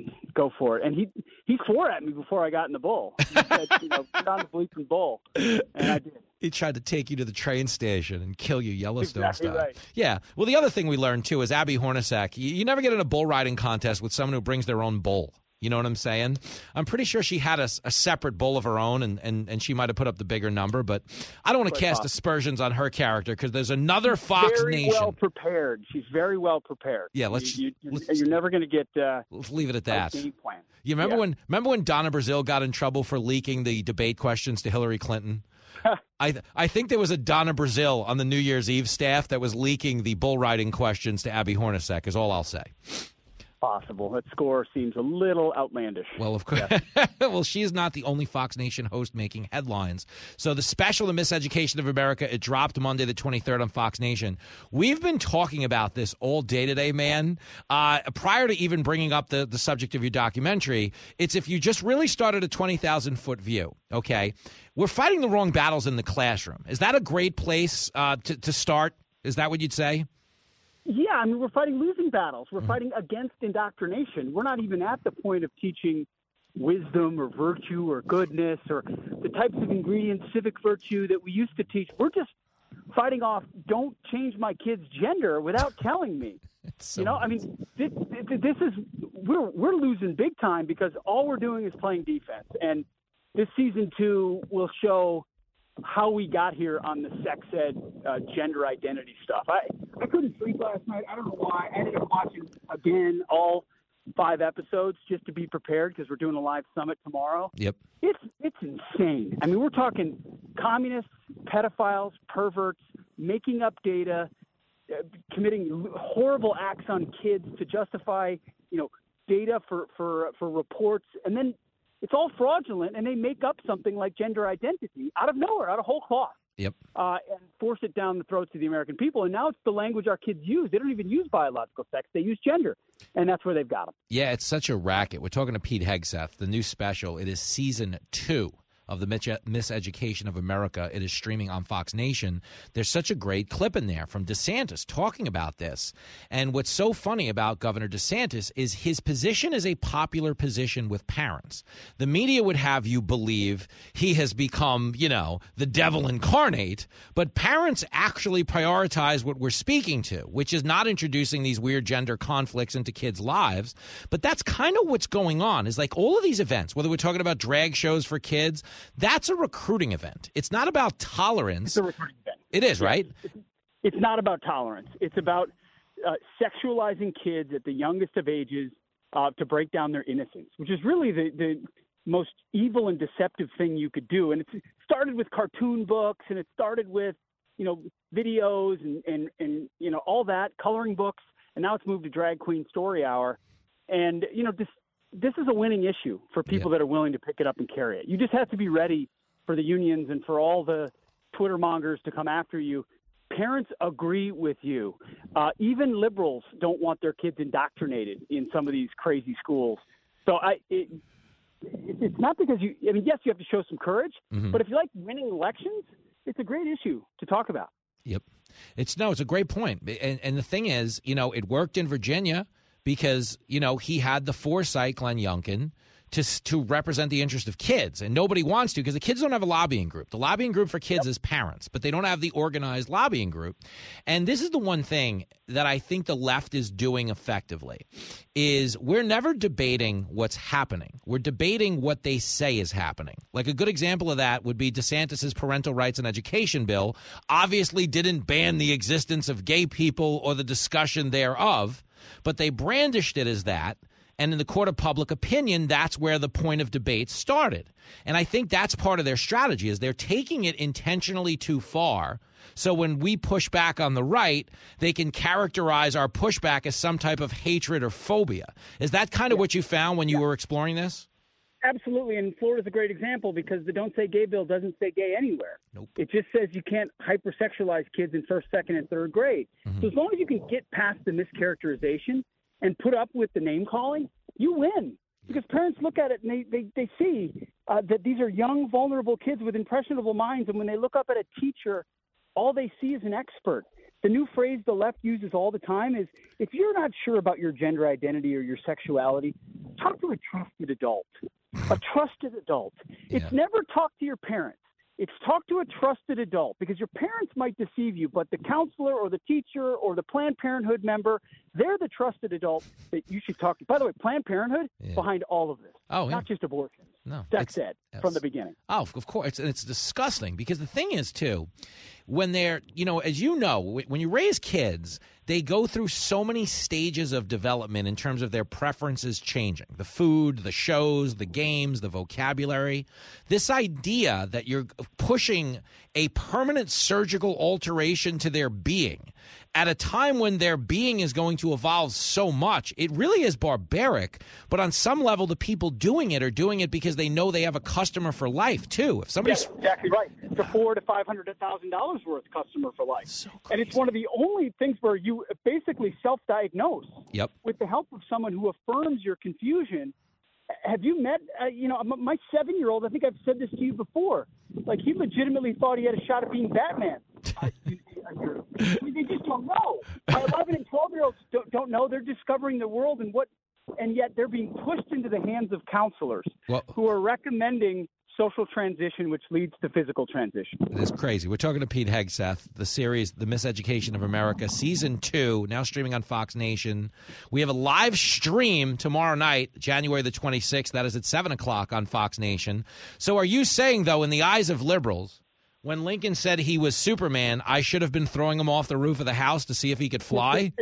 go for it. And he he swore at me before I got in the bull. He said, you know, put on the bleeping bull. And I did. He tried to take you to the train station and kill you Yellowstone Exactly style. right. Yeah. Well, the other thing we learned, too, is Abby Hornacek. You, you never get in a bull riding contest with someone who brings their own bull. You know what I'm saying? I'm pretty sure she had a, a separate bull of her own, and, and, and she might have put up the bigger number. But I don't want to Quite cast possible. aspersions on her character because there's another Fox very Nation. well prepared. She's very well prepared. Yeah, let's- You, you, let's- you're never going to get uh, Let's leave it at a that. game plan. You remember Yeah. when remember when Donna Brazile got in trouble for leaking the debate questions to Hillary Clinton? I I think there was a Donna Brazile on the New Year's Eve staff that was leaking the bull riding questions to Abby Hornacek, is all I'll say. Possible. That score seems a little outlandish. Well, of course. Well, she is not the only Fox Nation host making headlines. So the special, The Miseducation of America, it dropped Monday the twenty-third on Fox Nation. We've been talking about this all day today, man. Uh, prior to even bringing up the, the subject of your documentary, it's if you just really started a twenty thousand foot view, okay? We're fighting the wrong battles in the classroom. Is that a great place uh, to, to start? Is that what you'd say? Yeah, I mean, we're fighting losing battles. Mm-hmm. We're fighting against indoctrination. We're not even at the point of teaching wisdom or virtue or goodness or the types of ingredients, civic virtue that we used to teach. We're just fighting off, don't change my kid's gender without telling me. So you know, I mean, this, this is, we're, we're losing big time because all we're doing is playing defense. And this season two will show how we got here on the sex ed uh, gender identity stuff. I, I couldn't sleep last night. I don't know why. I ended up watching again all five episodes just to be prepared because we're doing a live summit tomorrow. Yep. It's it's insane. I mean, we're talking communists, pedophiles, perverts, making up data, uh, committing horrible acts on kids to justify, you know, data for, for, for reports, and then it's all fraudulent, and they make up something like gender identity out of nowhere, out of whole cloth. Yep. Uh, and force it down the throats of the American people. And now it's the language our kids use. They don't even use biological sex. They use gender. And that's where they've got them. Yeah, it's such a racket. We're talking to Pete Hegseth, the new special. It is season two of the Miseducation of America. It is streaming on Fox Nation. There's such a great clip in there from DeSantis talking about this. And what's so funny about Governor DeSantis is his position is a popular position with parents. The media would have you believe he has become, you know, the devil incarnate, but parents actually prioritize what we're speaking to, which is not introducing these weird gender conflicts into kids' lives. But that's kind of what's going on, is like all of these events, whether we're talking about drag shows for kids, that's a recruiting event. It's not about tolerance. It's a recruiting event. It is, right? It's not about tolerance. It's about uh, sexualizing kids at the youngest of ages uh, to break down their innocence, which is really the, the most evil and deceptive thing you could do. And it started with cartoon books, and it started with, you know, videos and, and, and you know, all that, coloring books. and now it's moved to Drag Queen Story Hour. And, you know, this this is a winning issue for people yeah. that are willing to pick it up and carry it. You just have to be ready for the unions and for all the Twitter mongers to come after you. Parents agree with you. Uh, even liberals don't want their kids indoctrinated in some of these crazy schools. So I, it, it's not because you, I mean, yes, you have to show some courage, mm-hmm. but if you like winning elections, it's a great issue to talk about. Yep. It's no, it's a great point. And, and the thing is, you know, it worked in Virginia because, you know, he had the foresight, Glenn Youngkin, to to represent the interest of kids. And nobody wants to because the kids don't have a lobbying group. The lobbying group for kids yep. is parents, but they don't have the organized lobbying group. And this is the one thing that I think the left is doing effectively is we're never debating what's happening. We're debating what they say is happening. Like a good example of that would be DeSantis's parental rights and education bill obviously didn't ban the existence of gay people or the discussion thereof, but they brandished it as that. And in the court of public opinion, that's where the point of debate started. And I think that's part of their strategy is they're taking it intentionally too far. So when we push back on the right, they can characterize our pushback as some type of hatred or phobia. Is that kind of yeah. what you found when you yeah. were exploring this? Absolutely. And Florida's a great example because the Don't Say Gay bill doesn't say gay anywhere. Nope. It just says you can't hypersexualize kids in first, second, and third grade. Mm-hmm. So as long as you can get past the mischaracterization and put up with the name calling, you win. Because parents look at it and they, they, they see uh, that these are young, vulnerable kids with impressionable minds. And when they look up at a teacher, all they see is an expert. The new phrase the left uses all the time is, if you're not sure about your gender identity or your sexuality, talk to a trusted adult. A trusted adult. Yeah. It's never talk to your parents. It's talk to a trusted adult because your parents might deceive you, but the counselor or the teacher or the Planned Parenthood member, they're the trusted adult that you should talk to. By the way, Planned Parenthood yeah. behind all of this, oh, not yeah. just abortion. No, sex ed from the beginning. Oh, of course. And it's disgusting because the thing is, too, when they're, you know, as you know, when you raise kids, they go through so many stages of development in terms of their preferences changing. The food, the shows, the games, the vocabulary. This idea that you're pushing a permanent surgical alteration to their being at a time when their being is going to evolve so much, it really is barbaric. But on some level, the people doing it are doing it because they know they have a customer for life, too. If somebody's yes, exactly right. It's a four to five hundred thousand dollars worth customer for life. So and it's one of the only things where you basically self-diagnose yep. with the help of someone who affirms your confusion. Have you met, uh, you know, my seven-year-old, I think I've said this to you before, like he legitimately thought he had a shot at being Batman. They just don't know. My eleven and twelve-year-olds don't, don't know. They're discovering the world and what, and yet they're being pushed into the hands of counselors well, who are recommending social transition, which leads to physical transition. It is crazy. We're talking to Pete Hegseth, the series The Miseducation of America, Season two, now streaming on Fox Nation. We have a live stream tomorrow night, January the twenty-sixth. That is at seven o'clock on Fox Nation. So are you saying, though, in the eyes of liberals, when Lincoln said he was Superman, I should have been throwing him off the roof of the house to see if he could fly?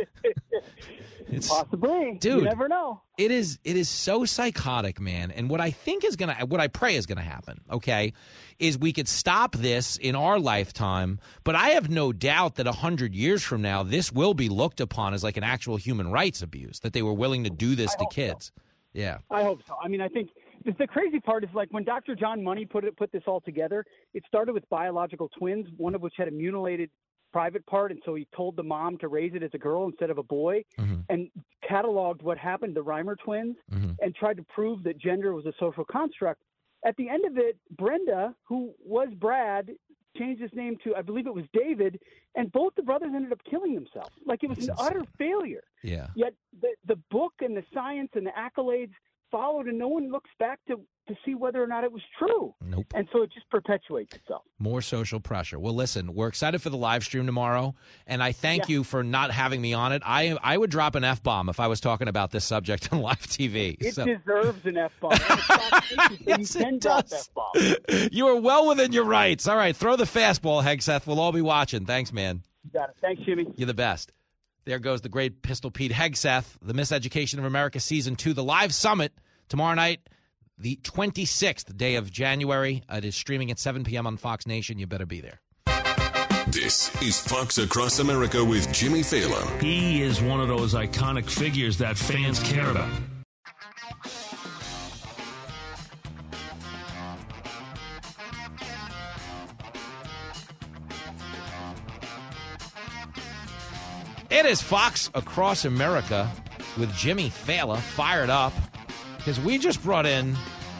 It's, Possibly. Dude, you never know. It is it is so psychotic, man. And what I think is going to, what I pray is going to happen, okay, is we could stop this in our lifetime. But I have no doubt that one hundred years from now, this will be looked upon as like an actual human rights abuse, that they were willing to do this I to kids. So. Yeah. I hope so. I mean, I think the, the crazy part is like when Doctor John Money put it, put this all together, it started with biological twins, one of which had a mutilated private part, and so he told the mom to raise it as a girl instead of a boy, mm-hmm. and cataloged what happened to Reimer twins, mm-hmm. and tried to prove that gender was a social construct. At the end of it, Brenda, who was Brad, changed his name to, I believe it was David, and both the brothers ended up killing themselves. Like it was That's an insane. utter failure. Yeah. Yet the, the book and the science and the accolades followed, and no one looks back to, to see whether or not it was true. Nope. And so it just perpetuates itself. More social pressure. Well, listen, we're excited for the live stream tomorrow, and I thank yeah. you for not having me on it. I I would drop an F-bomb if I was talking about this subject on live T V. It so. deserves an F-bomb. Yes, it does. F-bomb. You are well within your rights. All right, throw the fastball, Hegseth. We'll all be watching. Thanks, man. You got it. Thanks, Jimmy. You're the best. There goes the great Pistol Pete Hegseth, the Miseducation of America Season two, the live summit tomorrow night, the twenty-sixth day of January. It is streaming at seven p.m. on Fox Nation. You better be there. This is Fox Across America with Jimmy Fallon. He is one of those iconic figures that fans care about. It is Fox Across America with Jimmy Fallon, fired up because we just brought in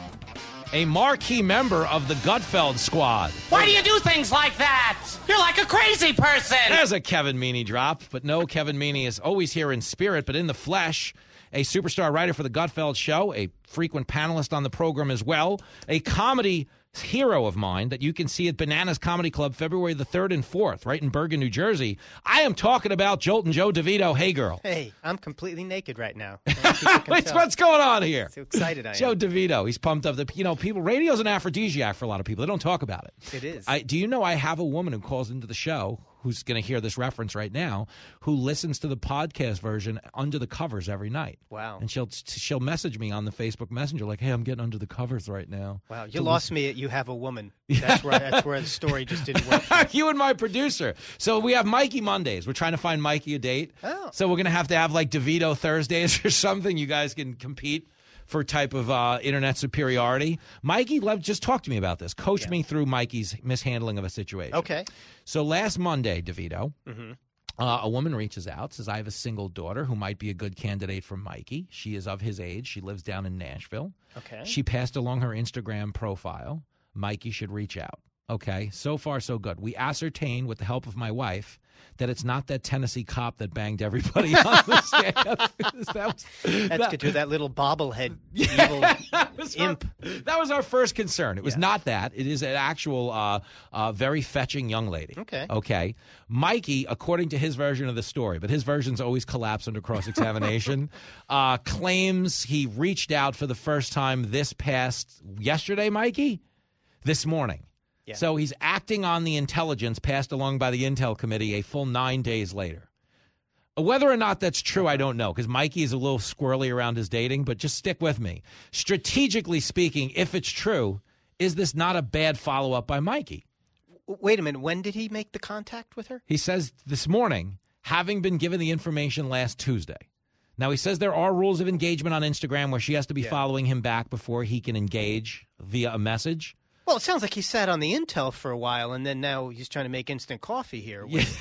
a marquee member of the Gutfeld squad. Why do you do things like that? You're like a crazy person. There's a Kevin Meaney drop, but no, Kevin Meaney is always here in spirit, but in the flesh. A superstar writer for the Gutfeld show, a frequent panelist on the program as well, a comedy hero of mine that you can see at Bananas Comedy Club February the third and fourth, right in Bergen, New Jersey. I am talking about Joltin' Joe DeVito. Hey, girl. Hey, I'm completely naked right now. What's, what's going on here? So excited I am. Joe DeVito, he's pumped up. The, you know, people, radio's an aphrodisiac for a lot of people. They don't talk about it. It is. I, do you know I have a woman who calls into the show who's going to hear this reference right now, who listens to the podcast version under the covers every night. Wow. And she'll she'll message me on the Facebook Messenger like, hey, I'm getting under the covers right now. Wow, you so lost me at you have a woman. That's where that's where the story just didn't work. You and my producer. So we have Mikey Mondays. We're trying to find Mikey a date. Oh. So we're going to have to have like DeVito Thursdays or something. You guys can compete for type of uh, internet superiority. Mikey, let, just talk to me about this. Coach yeah. me through Mikey's mishandling of a situation. Okay. So last Monday, DeVito, mm-hmm. uh, a woman reaches out, says, I have a single daughter who might be a good candidate for Mikey. She is of his age. She lives down in Nashville. Okay. She passed along her Instagram profile. Mikey should reach out. Okay, so far so good. We ascertain with the help of my wife that it's not that Tennessee cop that banged everybody on the stand. that was, That's that, good to that little bobblehead evil that was imp. Our, that was our first concern. It was yeah. not that. It is an actual, uh, uh, very fetching young lady. Okay. Okay. Mikey, according to his version of the story, but his versions always collapse under cross-examination, uh, claims he reached out for the first time this past yesterday, Mikey? This morning. Yeah. So he's acting on the intelligence passed along by the Intel Committee a full nine days later. Whether or not that's true, I don't know, because Mikey is a little squirrely around his dating, but just stick with me. Strategically speaking, if it's true, is this not a bad follow-up by Mikey? Wait a minute. When did he make the contact with her? He says this morning, having been given the information last Tuesday. Now, he says there are rules of engagement on Instagram where she has to be yeah. following him back before he can engage via a message. Well, it sounds like he sat on the Intel for a while, and then now he's trying to make instant coffee here. With,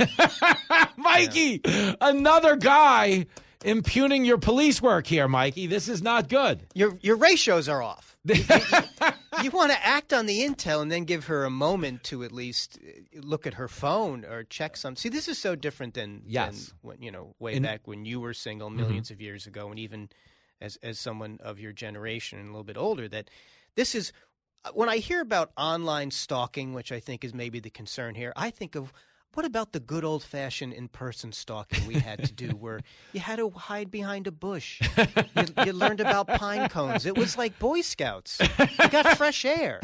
Mikey, yeah. another guy impugning your police work here, Mikey. This is not good. Your your ratios are off. you you, you want to act on the Intel and then give her a moment to at least look at her phone or check some. See, this is so different than, yes. than when, you know, way In, back when you were single 1000000s mm-hmm. of years ago, and even as as someone of your generation and a little bit older, that this is. When I hear about online stalking, which I think is maybe the concern here, I think of what about the good old-fashioned in-person stalking we had to do where you had to hide behind a bush. You, you learned about pine cones. It was like Boy Scouts. You got fresh air.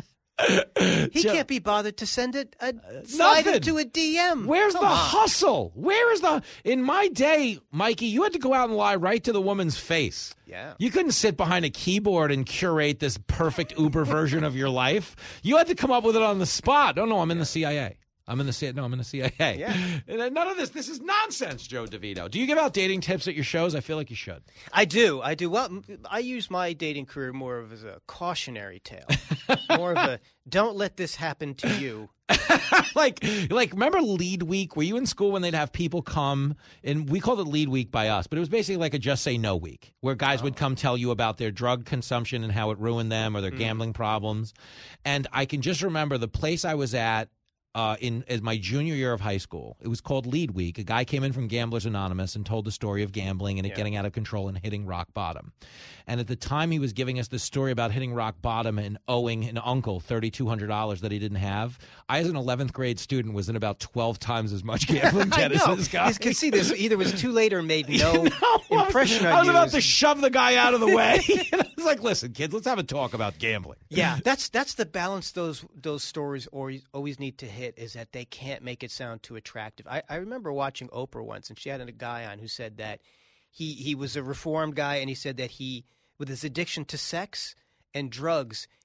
He Joe, can't be bothered to send it a slide it to a D M. Where's Come the on. hustle? Where is the in my day, Mikey, you had to go out and lie right to the woman's face. Yeah. You couldn't sit behind a keyboard and curate this perfect Uber version of your life. You had to come up with it on the spot. Oh no, I'm in the C I A. I'm in the C I A. No, I'm in the C I A. Yeah. None of this. This is nonsense, Joe DeVito. Do you give out dating tips at your shows? I feel like you should. I do. I do. Well, I use my dating career more of as a cautionary tale. More of a don't let this happen to you. like, like, remember Lead Week? Were you in school when they'd have people come? And we called it Lead Week by us, but it was basically like a Just Say No week, where guys oh. would come tell you about their drug consumption and how it ruined them or their mm. gambling problems. And I can just remember the place I was at. Uh, in as my junior year of high school. It was called Lead Week. A guy came in from Gamblers Anonymous and told the story of gambling and it yeah. getting out of control and hitting rock bottom. And at the time, he was giving us the story about hitting rock bottom and owing an uncle three thousand two hundred dollars that he didn't have. I, as an eleventh grade student, was in about twelve times as much gambling debt as this guy. You can see this. Either was too late or made no, no impression I was, on I was you. about to shove the guy out of the way. And I was like, listen, kids, let's have a talk about gambling. Yeah, that's that's the balance those those stories always, always need to hit, is that they can't make it sound too attractive. I, I remember watching Oprah once, and she had a guy on who said that he, he was a reformed guy, and he said that he, with his addiction to sex and drugs,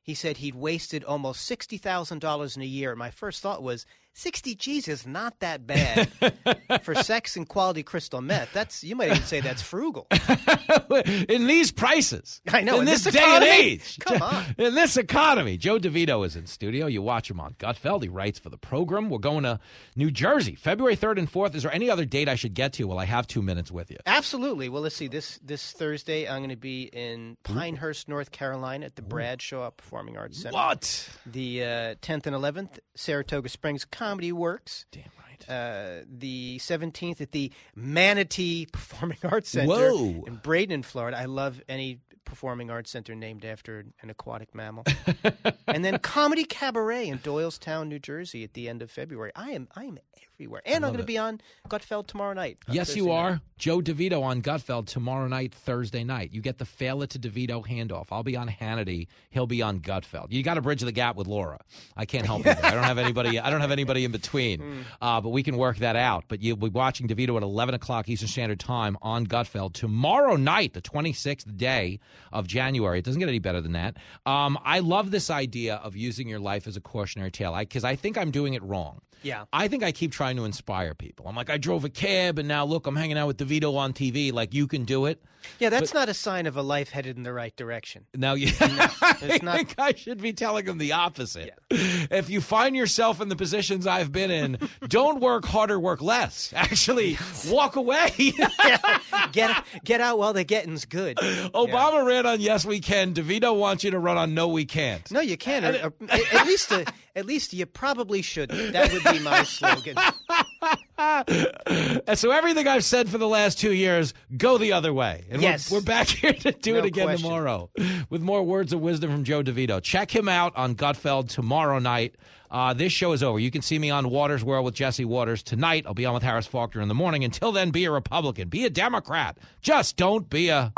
he said he'd wasted almost sixty thousand dollars in a year. My first thought was, sixty G's is not that bad for sex and quality crystal meth. That's you might even say that's frugal. In these prices. I know. In, in this, this day economy? and age. Come on. In this economy. Joe DeVito is in studio. You watch him on Gutfeld. He writes for the program. We're going to New Jersey, February third and fourth. Is there any other date I should get to? Well, I have two minutes with you. Absolutely. Well, let's see. This this Thursday, I'm going to be in Pinehurst, North Carolina at the Bradshaw Performing Arts Center. What? The uh, tenth and eleventh, Saratoga Springs Comedy Works. Damn right. Uh, the seventeenth at the Manatee Performing Arts Center Whoa. in Bradenton, Florida. I love any performing arts center named after an aquatic mammal. And then Comedy Cabaret in Doylestown, New Jersey at the end of February. I am I am everywhere. And I'm going to be on Gutfeld tomorrow night. Yes, Thursday you are. night. Joe DeVito on Gutfeld tomorrow night, Thursday night. You get the Fail It to DeVito handoff. I'll be on Hannity. He'll be on Gutfeld. You got to bridge the gap with Laura. I can't help you there. I don't have anybody. I don't have anybody in between. Mm. Uh, but we can work that out. But you'll be watching DeVito at eleven o'clock Eastern Standard Time on Gutfeld tomorrow night, the twenty-sixth day of January. It doesn't get any better than that. Um, I love this idea of using your life as a cautionary tale because I, I think I'm doing it wrong. Yeah. I think I keep trying to inspire people. I'm like, I drove a cab, and now, look, I'm hanging out with DeVito on T V. Like, you can do it. Yeah, that's but, not a sign of a life headed in the right direction. Now, you, no, I not... think I should be telling them the opposite. Yeah. If you find yourself in the positions I've been in, don't work harder, work less. Actually, walk away. yeah. Get get out while the getting's good. Obama yeah. ran on Yes We Can. DeVito wants you to run on No We Can't. No, you can't. Or, or, at least, uh, at least you probably shouldn't. That would be my slogan. And so everything I've said for the last two years, go the other way. And yes. we're, we're back here to do no it again question. tomorrow with more words of wisdom from Joe DeVito. Check him out on Gutfeld tomorrow night. Uh, this show is over. You can see me on Waters World with Jesse Waters tonight. I'll be on with Harris Faulkner in the morning. Until then, be a Republican. Be a Democrat. Just don't be a...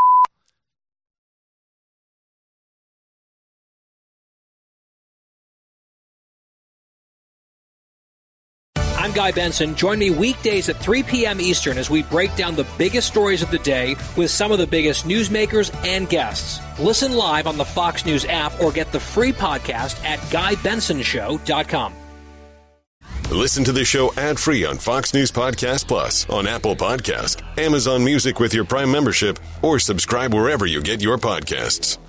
I'm Guy Benson. Join me weekdays at three p.m. Eastern as we break down the biggest stories of the day with some of the biggest newsmakers and guests. Listen live on the Fox News app or get the free podcast at guy benson show dot com. Listen to the show ad-free on Fox News Podcast Plus, on Apple Podcast, Amazon Music with your Prime membership, or subscribe wherever you get your podcasts.